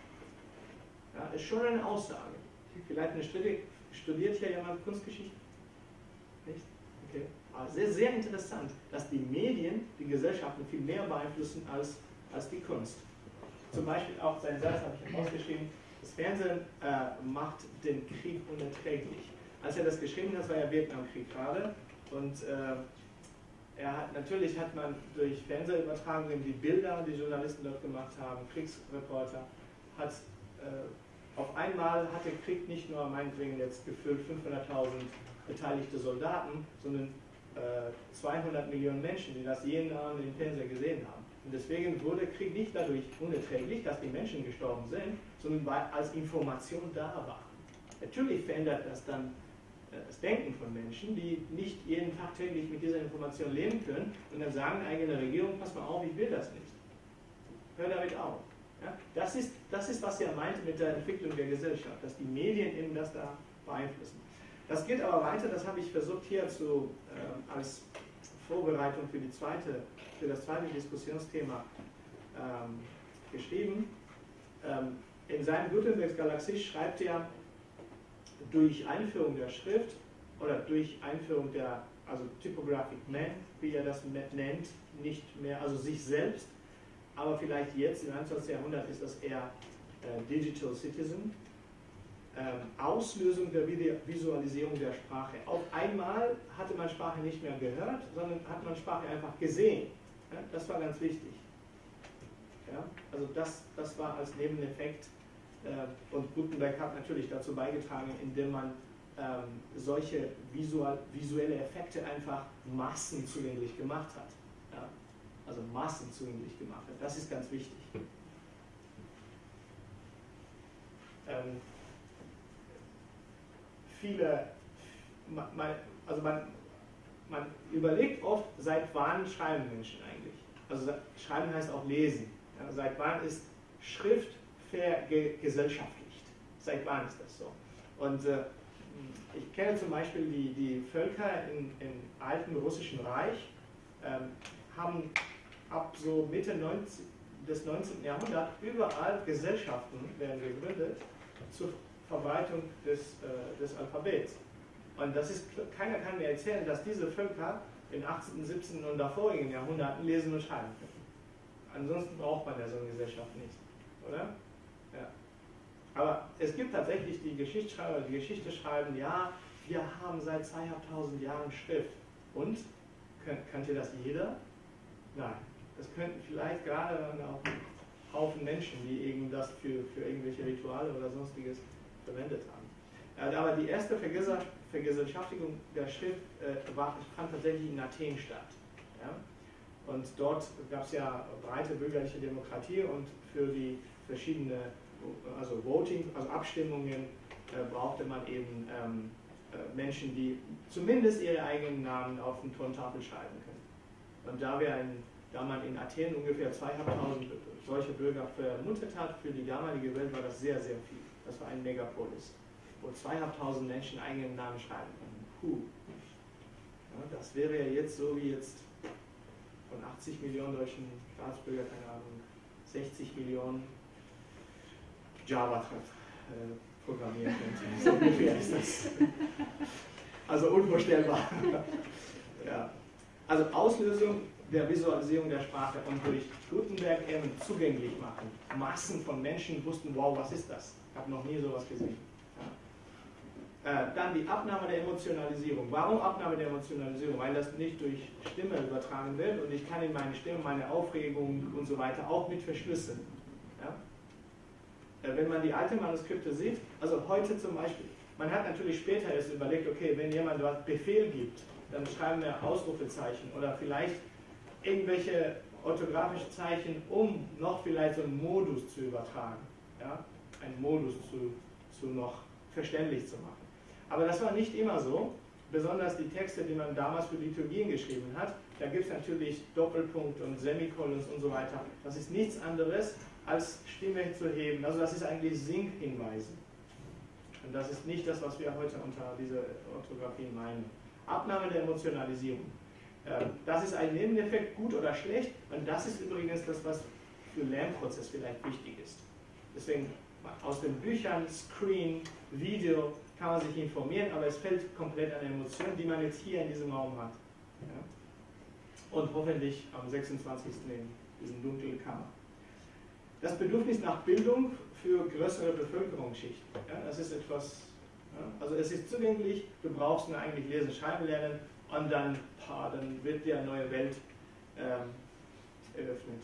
[SPEAKER 1] Ja, ist schon eine Aussage. Vielleicht eine Studie, studiert hier jemand Kunstgeschichte? Nicht? Okay. Aber sehr, sehr interessant, dass die Medien die Gesellschaften viel mehr beeinflussen als, als die Kunst. Zum Beispiel auch sein Satz, habe ich rausgeschrieben, das Fernsehen äh, macht den Krieg unerträglich. Als er das geschrieben hat, war ja Vietnamkrieg gerade, und äh, er hat, natürlich hat man durch Fernsehübertragungen die Bilder, die Journalisten dort gemacht haben, Kriegsreporter, hat äh, auf einmal hat der Krieg nicht nur meinetwegen jetzt gefüllt fünfhunderttausend beteiligte Soldaten, sondern äh, zweihundert Millionen Menschen, die das jeden Abend im Fernsehen gesehen haben. Und deswegen wurde Krieg nicht dadurch unerträglich, dass die Menschen gestorben sind, sondern weil als Information da war. Natürlich verändert das dann äh, das Denken von Menschen, die nicht jeden Tag täglich mit dieser Information leben können und dann sagen eigene Regierung, pass mal auf, ich will das nicht. Hör damit auf. Ja, das, ist, das ist, was er meinte mit der Entwicklung der Gesellschaft, dass die Medien eben das da beeinflussen. Das geht aber weiter, das habe ich versucht hier zu, äh, als Vorbereitung für, die zweite, für das zweite Diskussionsthema ähm, geschrieben. Ähm, in seinem Gutenbergs Galaxie schreibt er, durch Einführung der Schrift oder durch Einführung der, also Typographic Man, wie er das nennt, nicht mehr, also sich selbst, aber vielleicht jetzt im einundzwanzigsten Jahrhundert ist das eher äh, Digital Citizen, ähm, Auslösung der Visualisierung der Sprache. Auf einmal hatte man Sprache nicht mehr gehört, sondern hat man Sprache einfach gesehen. Ja, das war ganz wichtig. Ja, also das, das war als Nebeneffekt, äh, und Gutenberg hat natürlich dazu beigetragen, indem man ähm, solche visual, visuelle Effekte einfach Massen zugänglich gemacht hat. Ja? Also Massen zugänglich gemacht hat. Das ist ganz wichtig. Ähm, viele, man, also man, man überlegt oft, seit wann schreiben Menschen eigentlich? Also schreiben heißt auch lesen. Ja? Seit wann ist Schrift vergesellschaftlicht? Seit wann ist das so? Und äh, ich kenne zum Beispiel die, die Völker im, im alten russischen Reich, ähm, haben ab so Mitte neunzig, des neunzehnten Jahrhunderts überall Gesellschaften werden gegründet zur Verbreitung des, äh, des Alphabets. Und das ist, keiner kann mir erzählen, dass diese Völker im achtzehnten, siebzehnten und davorigen Jahrhunderten lesen und schreiben können. Ansonsten braucht man ja so eine Gesellschaft nicht, oder? Ja. Aber es gibt tatsächlich die Geschichtsschreiber, die Geschichte schreiben, ja, wir haben seit zweitausend Jahren Schrift. Und? Könnt, könnte das jeder? Nein. Das könnten vielleicht gerade dann auch ein Haufen Menschen, die eben das für, für irgendwelche Rituale oder sonstiges verwendet haben. Äh, aber die erste Vergesellschaftigung der Schrift äh, war, fand tatsächlich in Athen statt. Ja? Und dort gab es ja breite bürgerliche Demokratie und für die verschiedenen, also Voting, also Abstimmungen, äh, brauchte man eben ähm, äh, Menschen, die zumindest ihre eigenen Namen auf den Tontafel schreiben können. Und da, wir ein, da man in Athen ungefähr zweitausendfünfhundert solche Bürger vermutet hat, für die damalige Welt war das sehr, sehr viel. Das war ein Megapolis, wo zweitausendfünfhundert Menschen eigenen Namen schreiben können. Puh. Ja, das wäre ja jetzt so wie jetzt von achtzig Millionen deutschen Staatsbürgern, keine Ahnung, sechzig Millionen Java äh, programmieren könnte. So ungefähr ist das. Also unvorstellbar. Ja. Also Auslösung der Visualisierung der Sprache und durch Gutenberg eben zugänglich machen. Massen von Menschen wussten, wow, was ist das? Ich habe noch nie sowas gesehen. Ja. Äh, dann die Abnahme der Emotionalisierung. Warum Abnahme der Emotionalisierung? Weil das nicht durch Stimme übertragen wird und ich kann in meine Stimme, meine Aufregung und so weiter auch mit verschlüsseln. Ja. Äh, wenn man die alten Manuskripte sieht, also heute zum Beispiel, man hat natürlich später erst überlegt, okay, wenn jemand was Befehl gibt, dann schreiben wir Ausrufezeichen oder vielleicht irgendwelche orthografische Zeichen, um noch vielleicht so einen Modus zu übertragen. Ja? Einen Modus zu, zu noch verständlich zu machen. Aber das war nicht immer so, besonders die Texte, die man damals für Liturgien geschrieben hat. Da gibt es natürlich Doppelpunkt und Semikolons und so weiter. Das ist nichts anderes, als Stimme zu heben. Also das ist eigentlich Singhinweise. Und das ist nicht das, was wir heute unter dieser Orthographie meinen. Abnahme der Emotionalisierung. Das ist ein Nebeneffekt, gut oder schlecht, und das ist übrigens das, was für den Lernprozess vielleicht wichtig ist. Deswegen aus den Büchern, Screen, Video kann man sich informieren, aber es fällt komplett an Emotionen, die man jetzt hier in diesem Raum hat. Ja? Und hoffentlich am sechsundzwanzigsten in diesen dunklen Kammer. Das Bedürfnis nach Bildung für größere Bevölkerungsschichten. Ja? Das ist etwas, ja? Also es ist zugänglich, du brauchst nur eigentlich lesen, schreiben lernen, und dann, pa, dann wird dir eine neue Welt ähm, eröffnet.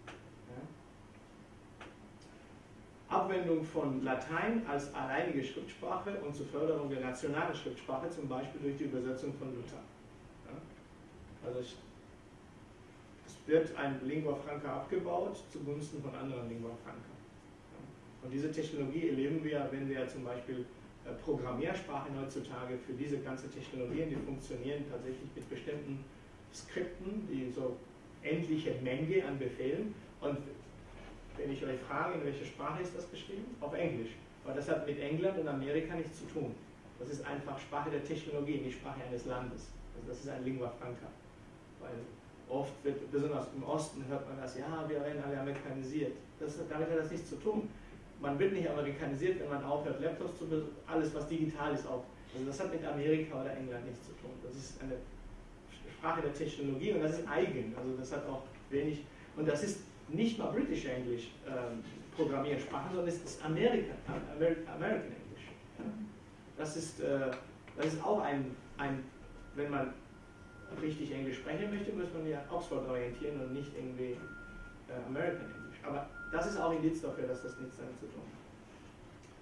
[SPEAKER 1] Ja. Abwendung von Latein als alleinige Schriftsprache und zur Förderung der nationalen Schriftsprache, zum Beispiel durch die Übersetzung von Luther. Ja. Also es, es wird ein Lingua Franca abgebaut zugunsten von anderen Lingua Franca. Ja. Und diese Technologie erleben wir, wenn wir zum Beispiel Programmiersprachen heutzutage für diese ganzen Technologien, die funktionieren tatsächlich mit bestimmten Skripten, die so endliche Menge an Befehlen. Und wenn ich euch frage, in welcher Sprache ist das geschrieben? Auf Englisch. Aber das hat mit England und Amerika nichts zu tun. Das ist einfach Sprache der Technologie, nicht Sprache eines Landes. Also das ist ein Lingua Franca. Weil oft wird, besonders im Osten, hört man das, ja, wir werden alle amerikanisiert. Das, damit hat das nichts zu tun. Man wird nicht amerikanisiert, wenn man aufhört, Laptops zu benutzen, alles was digital ist auch. Also das hat mit Amerika oder England nichts zu tun. Das ist eine Sprache der Technologie und das ist eigen. Also das hat auch wenig, und das ist nicht mal British English ähm, Programmiersprache, sondern es ist American, American, American English. Ja. Das ist, äh, das ist auch ein, ein, wenn man richtig Englisch sprechen möchte, muss man ja Oxford orientieren und nicht irgendwie äh, American English. Aber das ist auch ein Indiz dafür, dass das nichts damit zu tun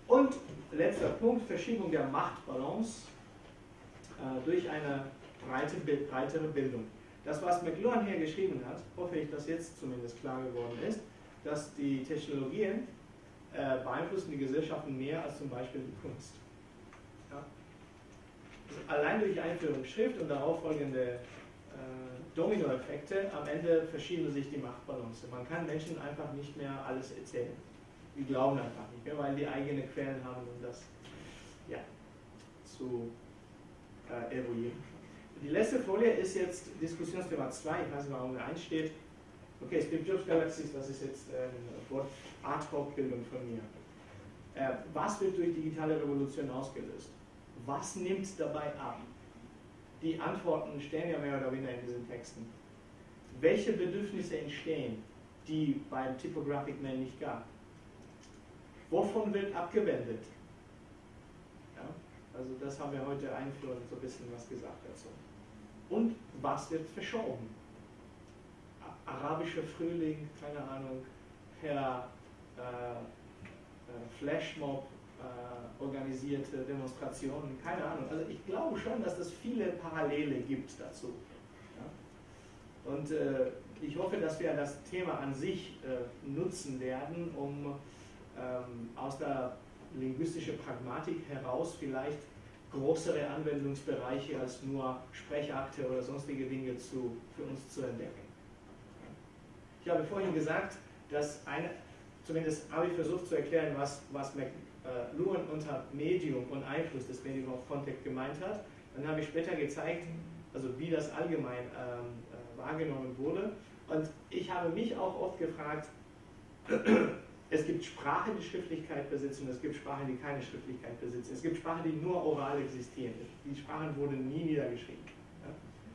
[SPEAKER 1] Und letzter Punkt, Verschiebung der Machtbalance äh, durch eine breite, breitere Bildung. Das, was McLuhan hier geschrieben hat, hoffe ich, dass jetzt zumindest klar geworden ist, dass die Technologien äh, beeinflussen die Gesellschaften mehr als zum Beispiel die Kunst. Ja? Also allein durch Einführung Schrift und darauf folgende äh, Dominoeffekte, am Ende verschieben sich die Machtbalance. Man kann Menschen einfach nicht mehr alles erzählen. Die glauben einfach nicht mehr, weil die eigene Quellen haben, um das ja, zu äh, eruieren. Die letzte Folie ist jetzt Diskussionsthema zwei, ich weiß nicht, warum da eins steht. Okay, Steve Jobs Galaxies, das ist jetzt ein Wort Ad-Hoc-Bildung von mir. Äh, was wird durch digitale Revolution ausgelöst? Was nimmt dabei ab? Die Antworten stehen ja mehr oder weniger in diesen Texten. Welche Bedürfnisse entstehen, die beim Typographic Man nicht gab? Wovon wird abgewendet? Ja, also das haben wir heute einführend so ein bisschen was gesagt dazu. Und was wird verschoben? Arabischer Frühling, keine Ahnung, per äh, äh, Flashmob äh, organisierte Demonstrationen, keine Ahnung. Also ich glaube schon, dass es viele Parallele gibt dazu. Ja? Und äh, ich hoffe, dass wir das Thema an sich äh, nutzen werden, um ähm, aus der linguistischen Pragmatik heraus vielleicht größere Anwendungsbereiche als nur Sprechakte oder sonstige Dinge zu, für uns zu entdecken. Ich habe vorhin gesagt, dass eine, zumindest habe ich versucht zu erklären, was, was McLuhan unter Medium und Einfluss des Medium auf Kontext gemeint hat. Dann habe ich später gezeigt, also wie das allgemein ähm, äh, wahrgenommen wurde. Und ich habe mich auch oft gefragt, es gibt Sprachen, die Schriftlichkeit besitzen, es gibt Sprachen, die keine Schriftlichkeit besitzen. Es gibt Sprachen, die nur oral existieren. Die Sprachen wurden nie niedergeschrieben. Ja?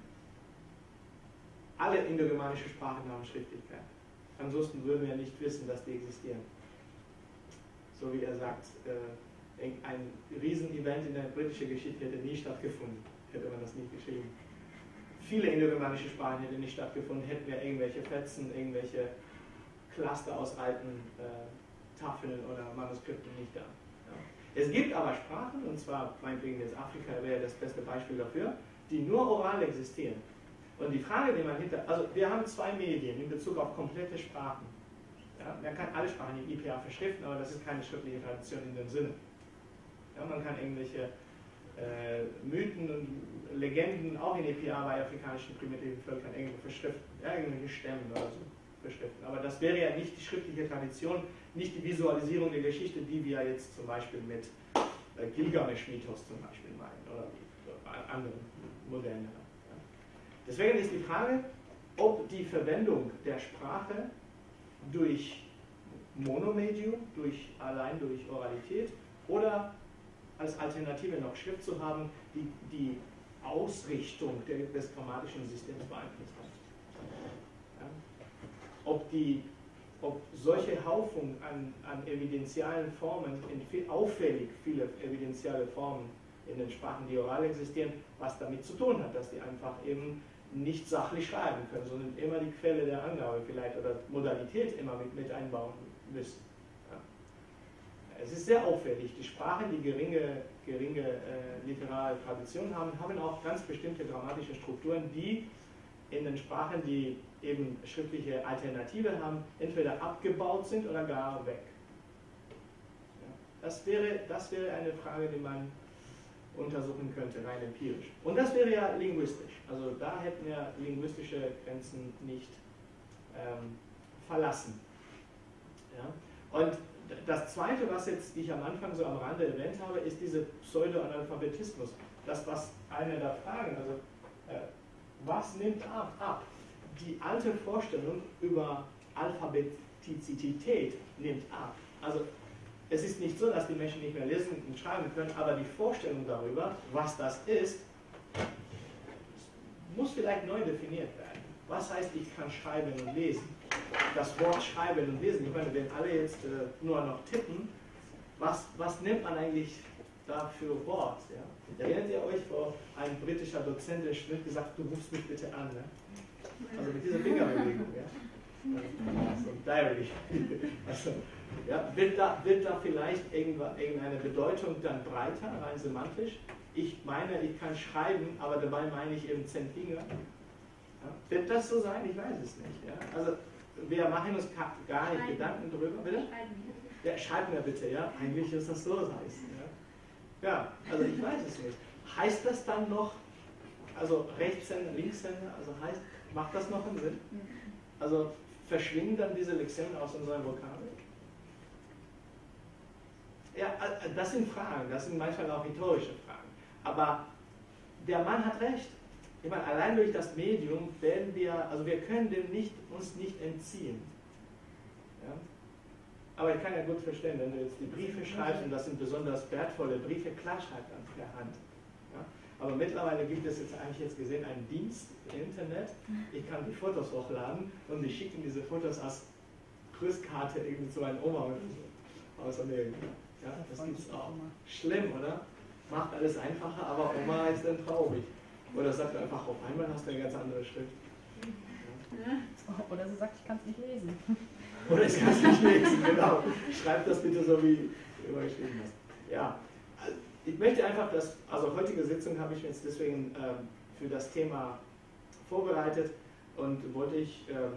[SPEAKER 1] Alle indogermanischen Sprachen haben Schriftlichkeit. Ansonsten würden wir nicht wissen, dass die existieren. So wie er sagt, äh, ein Riesenevent in der britischen Geschichte hätte nie stattgefunden, hätte man das nicht geschrieben. Viele indogermanische Sprachen hätten nicht stattgefunden, hätten wir irgendwelche Fetzen, irgendwelche Cluster aus alten äh, Tafeln oder Manuskripten nicht da. Ja. Es gibt aber Sprachen, und zwar meinetwegen jetzt Afrika wäre das beste Beispiel dafür, die nur oral existieren. Und die Frage, die man hinter, also wir haben zwei Medien in Bezug auf komplette Sprachen. Ja, man kann alle Sprachen in I P A verschriften, aber das ist keine schriftliche Tradition in dem Sinne. Ja, man kann irgendwelche äh, Mythen und Legenden auch in I P A bei afrikanischen primitiven Völkern irgendwo verschriften, ja, irgendwelche Stämmen oder so. Aber das wäre ja nicht die schriftliche Tradition, nicht die Visualisierung der Geschichte, die wir jetzt zum Beispiel mit äh, Gilgamesch-Mythos zum Beispiel meinen oder äh, anderen Modellen. Ja. Deswegen ist die Frage, ob die Verwendung der Sprache durch Monomedium, durch, allein durch Oralität oder als Alternative noch Schrift zu haben, die die Ausrichtung der, des grammatischen Systems beeinflusst hat. Ja. Ob, die, ob solche Haufung an, an evidenzialen Formen, in viel, auffällig viele evidenziale Formen in den Sprachen, die oral existieren, was damit zu tun hat, dass die einfach eben nicht sachlich schreiben können, sondern immer die Quelle der Angabe vielleicht oder Modalität immer mit, mit einbauen müssen. Ja. Es ist sehr auffällig. Die Sprachen, die geringe, geringe äh, literarische Tradition haben, haben auch ganz bestimmte grammatische Strukturen, die in den Sprachen, die eben schriftliche Alternative haben, entweder abgebaut sind oder gar weg. Ja. Das wäre, das wäre eine Frage, die man untersuchen könnte, rein empirisch. Und das wäre ja linguistisch. Also da hätten wir linguistische Grenzen nicht ähm, verlassen. Ja? Und das Zweite, was jetzt ich am Anfang so am Rande erwähnt habe, ist dieser Pseudo-Analphabetismus. Das, was eine der Fragen, also äh, was nimmt ab? ab? Die alte Vorstellung über Alphabetizität nimmt ab. Also es ist nicht so, dass die Menschen nicht mehr lesen und schreiben können, aber die Vorstellung darüber, was das ist, muss vielleicht neu definiert werden. Was heißt, ich kann schreiben und lesen? Das Wort schreiben und lesen, ich meine, wenn alle jetzt äh, nur noch tippen, was, was nimmt man eigentlich da für Wort? Ja? Erinnert ihr euch, vor ein britischer Dozent der Schnitt gesagt, du rufst mich bitte an. Ne? Also mit dieser Fingerbewegung. Ja? Also, Diary. Also, Ja, wird, da, wird da vielleicht irgendeine Bedeutung dann breiter, rein semantisch? Ich meine, ich kann schreiben, aber dabei meine ich eben zehn Finger. Ja, wird das so sein? Ich weiß es nicht. Ja? Also wir machen uns gar nicht schreiben. Gedanken darüber. Bitte?
[SPEAKER 4] Schreiben.
[SPEAKER 1] Ja, schreibt mir bitte, ja. Eigentlich ist das so, das heißt. Ja, ja, also ich weiß es nicht. Heißt das dann noch, also Rechtshänder, Linkshänder, also heißt, macht das noch einen Sinn? Also verschwinden dann diese Lexemen aus unserem Vokabel? Ja, das sind Fragen, das sind manchmal auch rhetorische Fragen. Aber der Mann hat recht. Ich meine, allein durch das Medium werden wir, also wir können dem nicht, uns nicht entziehen. Ja? Aber ich kann ja gut verstehen, wenn du jetzt die Briefe schreibst, und das sind besonders wertvolle Briefe, klar schreibt man per Hand. Ja? Aber mittlerweile gibt es jetzt eigentlich jetzt gesehen einen Dienst im Internet. Ich kann die Fotos hochladen und die schicken diese Fotos als Grüßkarte irgendwie zu einem Oma oder so aus Amerika. Ja, das gibt es auch. Schlimm, oder? Macht alles einfacher, aber Oma ist dann traurig. Oder sagt einfach, auf einmal hast du eine ganz andere Schrift. Ja.
[SPEAKER 3] Oder sie sagt, ich kann es nicht lesen.
[SPEAKER 1] Oder ich kann es nicht lesen, genau. Schreib das bitte so, wie du immer geschrieben hast. Ja, ich möchte einfach, dass, also heutige Sitzung habe ich jetzt deswegen ähm, für das Thema vorbereitet und wollte ich, ähm,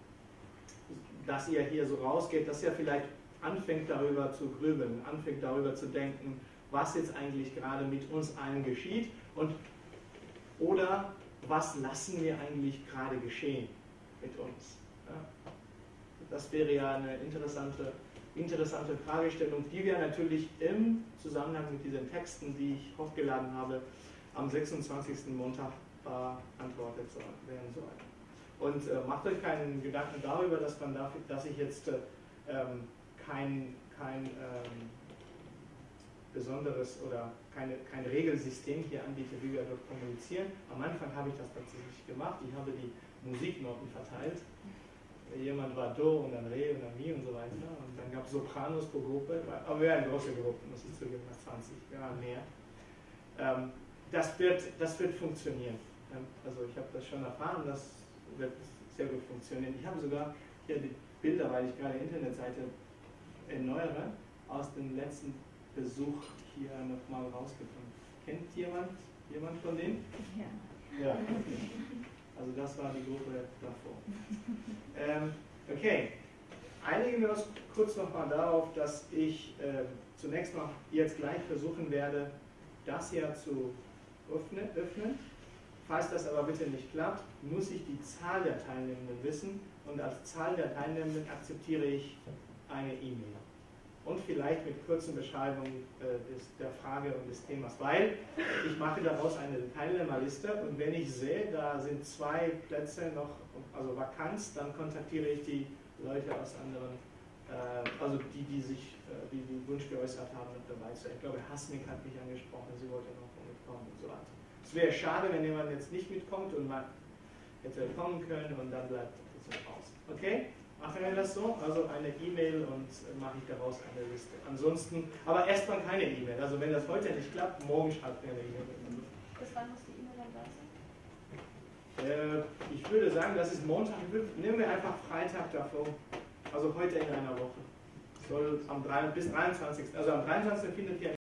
[SPEAKER 1] dass ihr hier so rausgeht, dass ihr vielleicht anfängt darüber zu grübeln, anfängt darüber zu denken, was jetzt eigentlich gerade mit uns allen geschieht und oder was lassen wir eigentlich gerade geschehen mit uns. Ja? Das wäre ja eine interessante, interessante Fragestellung, die wir natürlich im Zusammenhang mit diesen Texten, die ich hochgeladen habe, am sechsundzwanzigsten Montag beantwortet werden sollen. Und äh, macht euch keinen Gedanken darüber, dass, man dafür, dass ich jetzt äh, ähm, kein, kein ähm, besonderes oder keine, kein Regelsystem hier anbiete, wie wir dort kommunizieren. Am Anfang habe ich das tatsächlich gemacht. Ich habe die Musiknoten verteilt. Jemand war Do und dann Re und dann Mi und so weiter. Und dann gab es Sopranos pro Gruppe. Aber wir waren große Gruppen, muss ich zugeben, nach zwanzig, ja, mehr. Ähm, das, wird, das wird funktionieren. Also ich habe das schon erfahren, das wird sehr gut funktionieren. Ich habe sogar hier die Bilder, weil ich gerade Internetseite erneuere, aus dem letzten Besuch hier nochmal rausgefunden. Kennt jemand, jemand von denen? Ja. Ja, okay. Also das war die Gruppe davor. Ähm, okay, einigen wir uns kurz nochmal darauf, dass ich äh, zunächst mal jetzt gleich versuchen werde, das hier zu öffnen, öffnen. Falls das aber bitte nicht klappt, muss ich die Zahl der Teilnehmenden wissen und als Zahl der Teilnehmenden akzeptiere ich eine E-Mail. Und vielleicht mit kurzen Beschreibungen äh, des, der Frage und des Themas, weil ich mache daraus eine Teilnehmerliste und wenn ich sehe, da sind zwei Plätze noch, also Vakanz, dann kontaktiere ich die Leute aus anderen, äh, also die, die sich, äh, die den Wunsch geäußert haben, mit dabei zu sein. Ich glaube, Hasnik hat mich angesprochen, sie wollte noch mitkommen und so weiter. Es wäre schade, wenn jemand jetzt nicht mitkommt und man hätte kommen können und dann bleibt es raus. Okay? Machen wir das so? Also eine E-Mail und äh, mache ich daraus eine Liste. Ansonsten, aber erstmal keine E-Mail. Also wenn das heute nicht klappt, morgen schreibt mir eine E-Mail.
[SPEAKER 8] Bis wann muss die E-Mail dann da sein?
[SPEAKER 1] Äh, ich würde sagen, das ist Montag. Nehmen wir einfach Freitag davor. Also heute in einer Woche. Soll am drei, bis dreiundzwanzigsten Also am dreiundzwanzigsten findet hier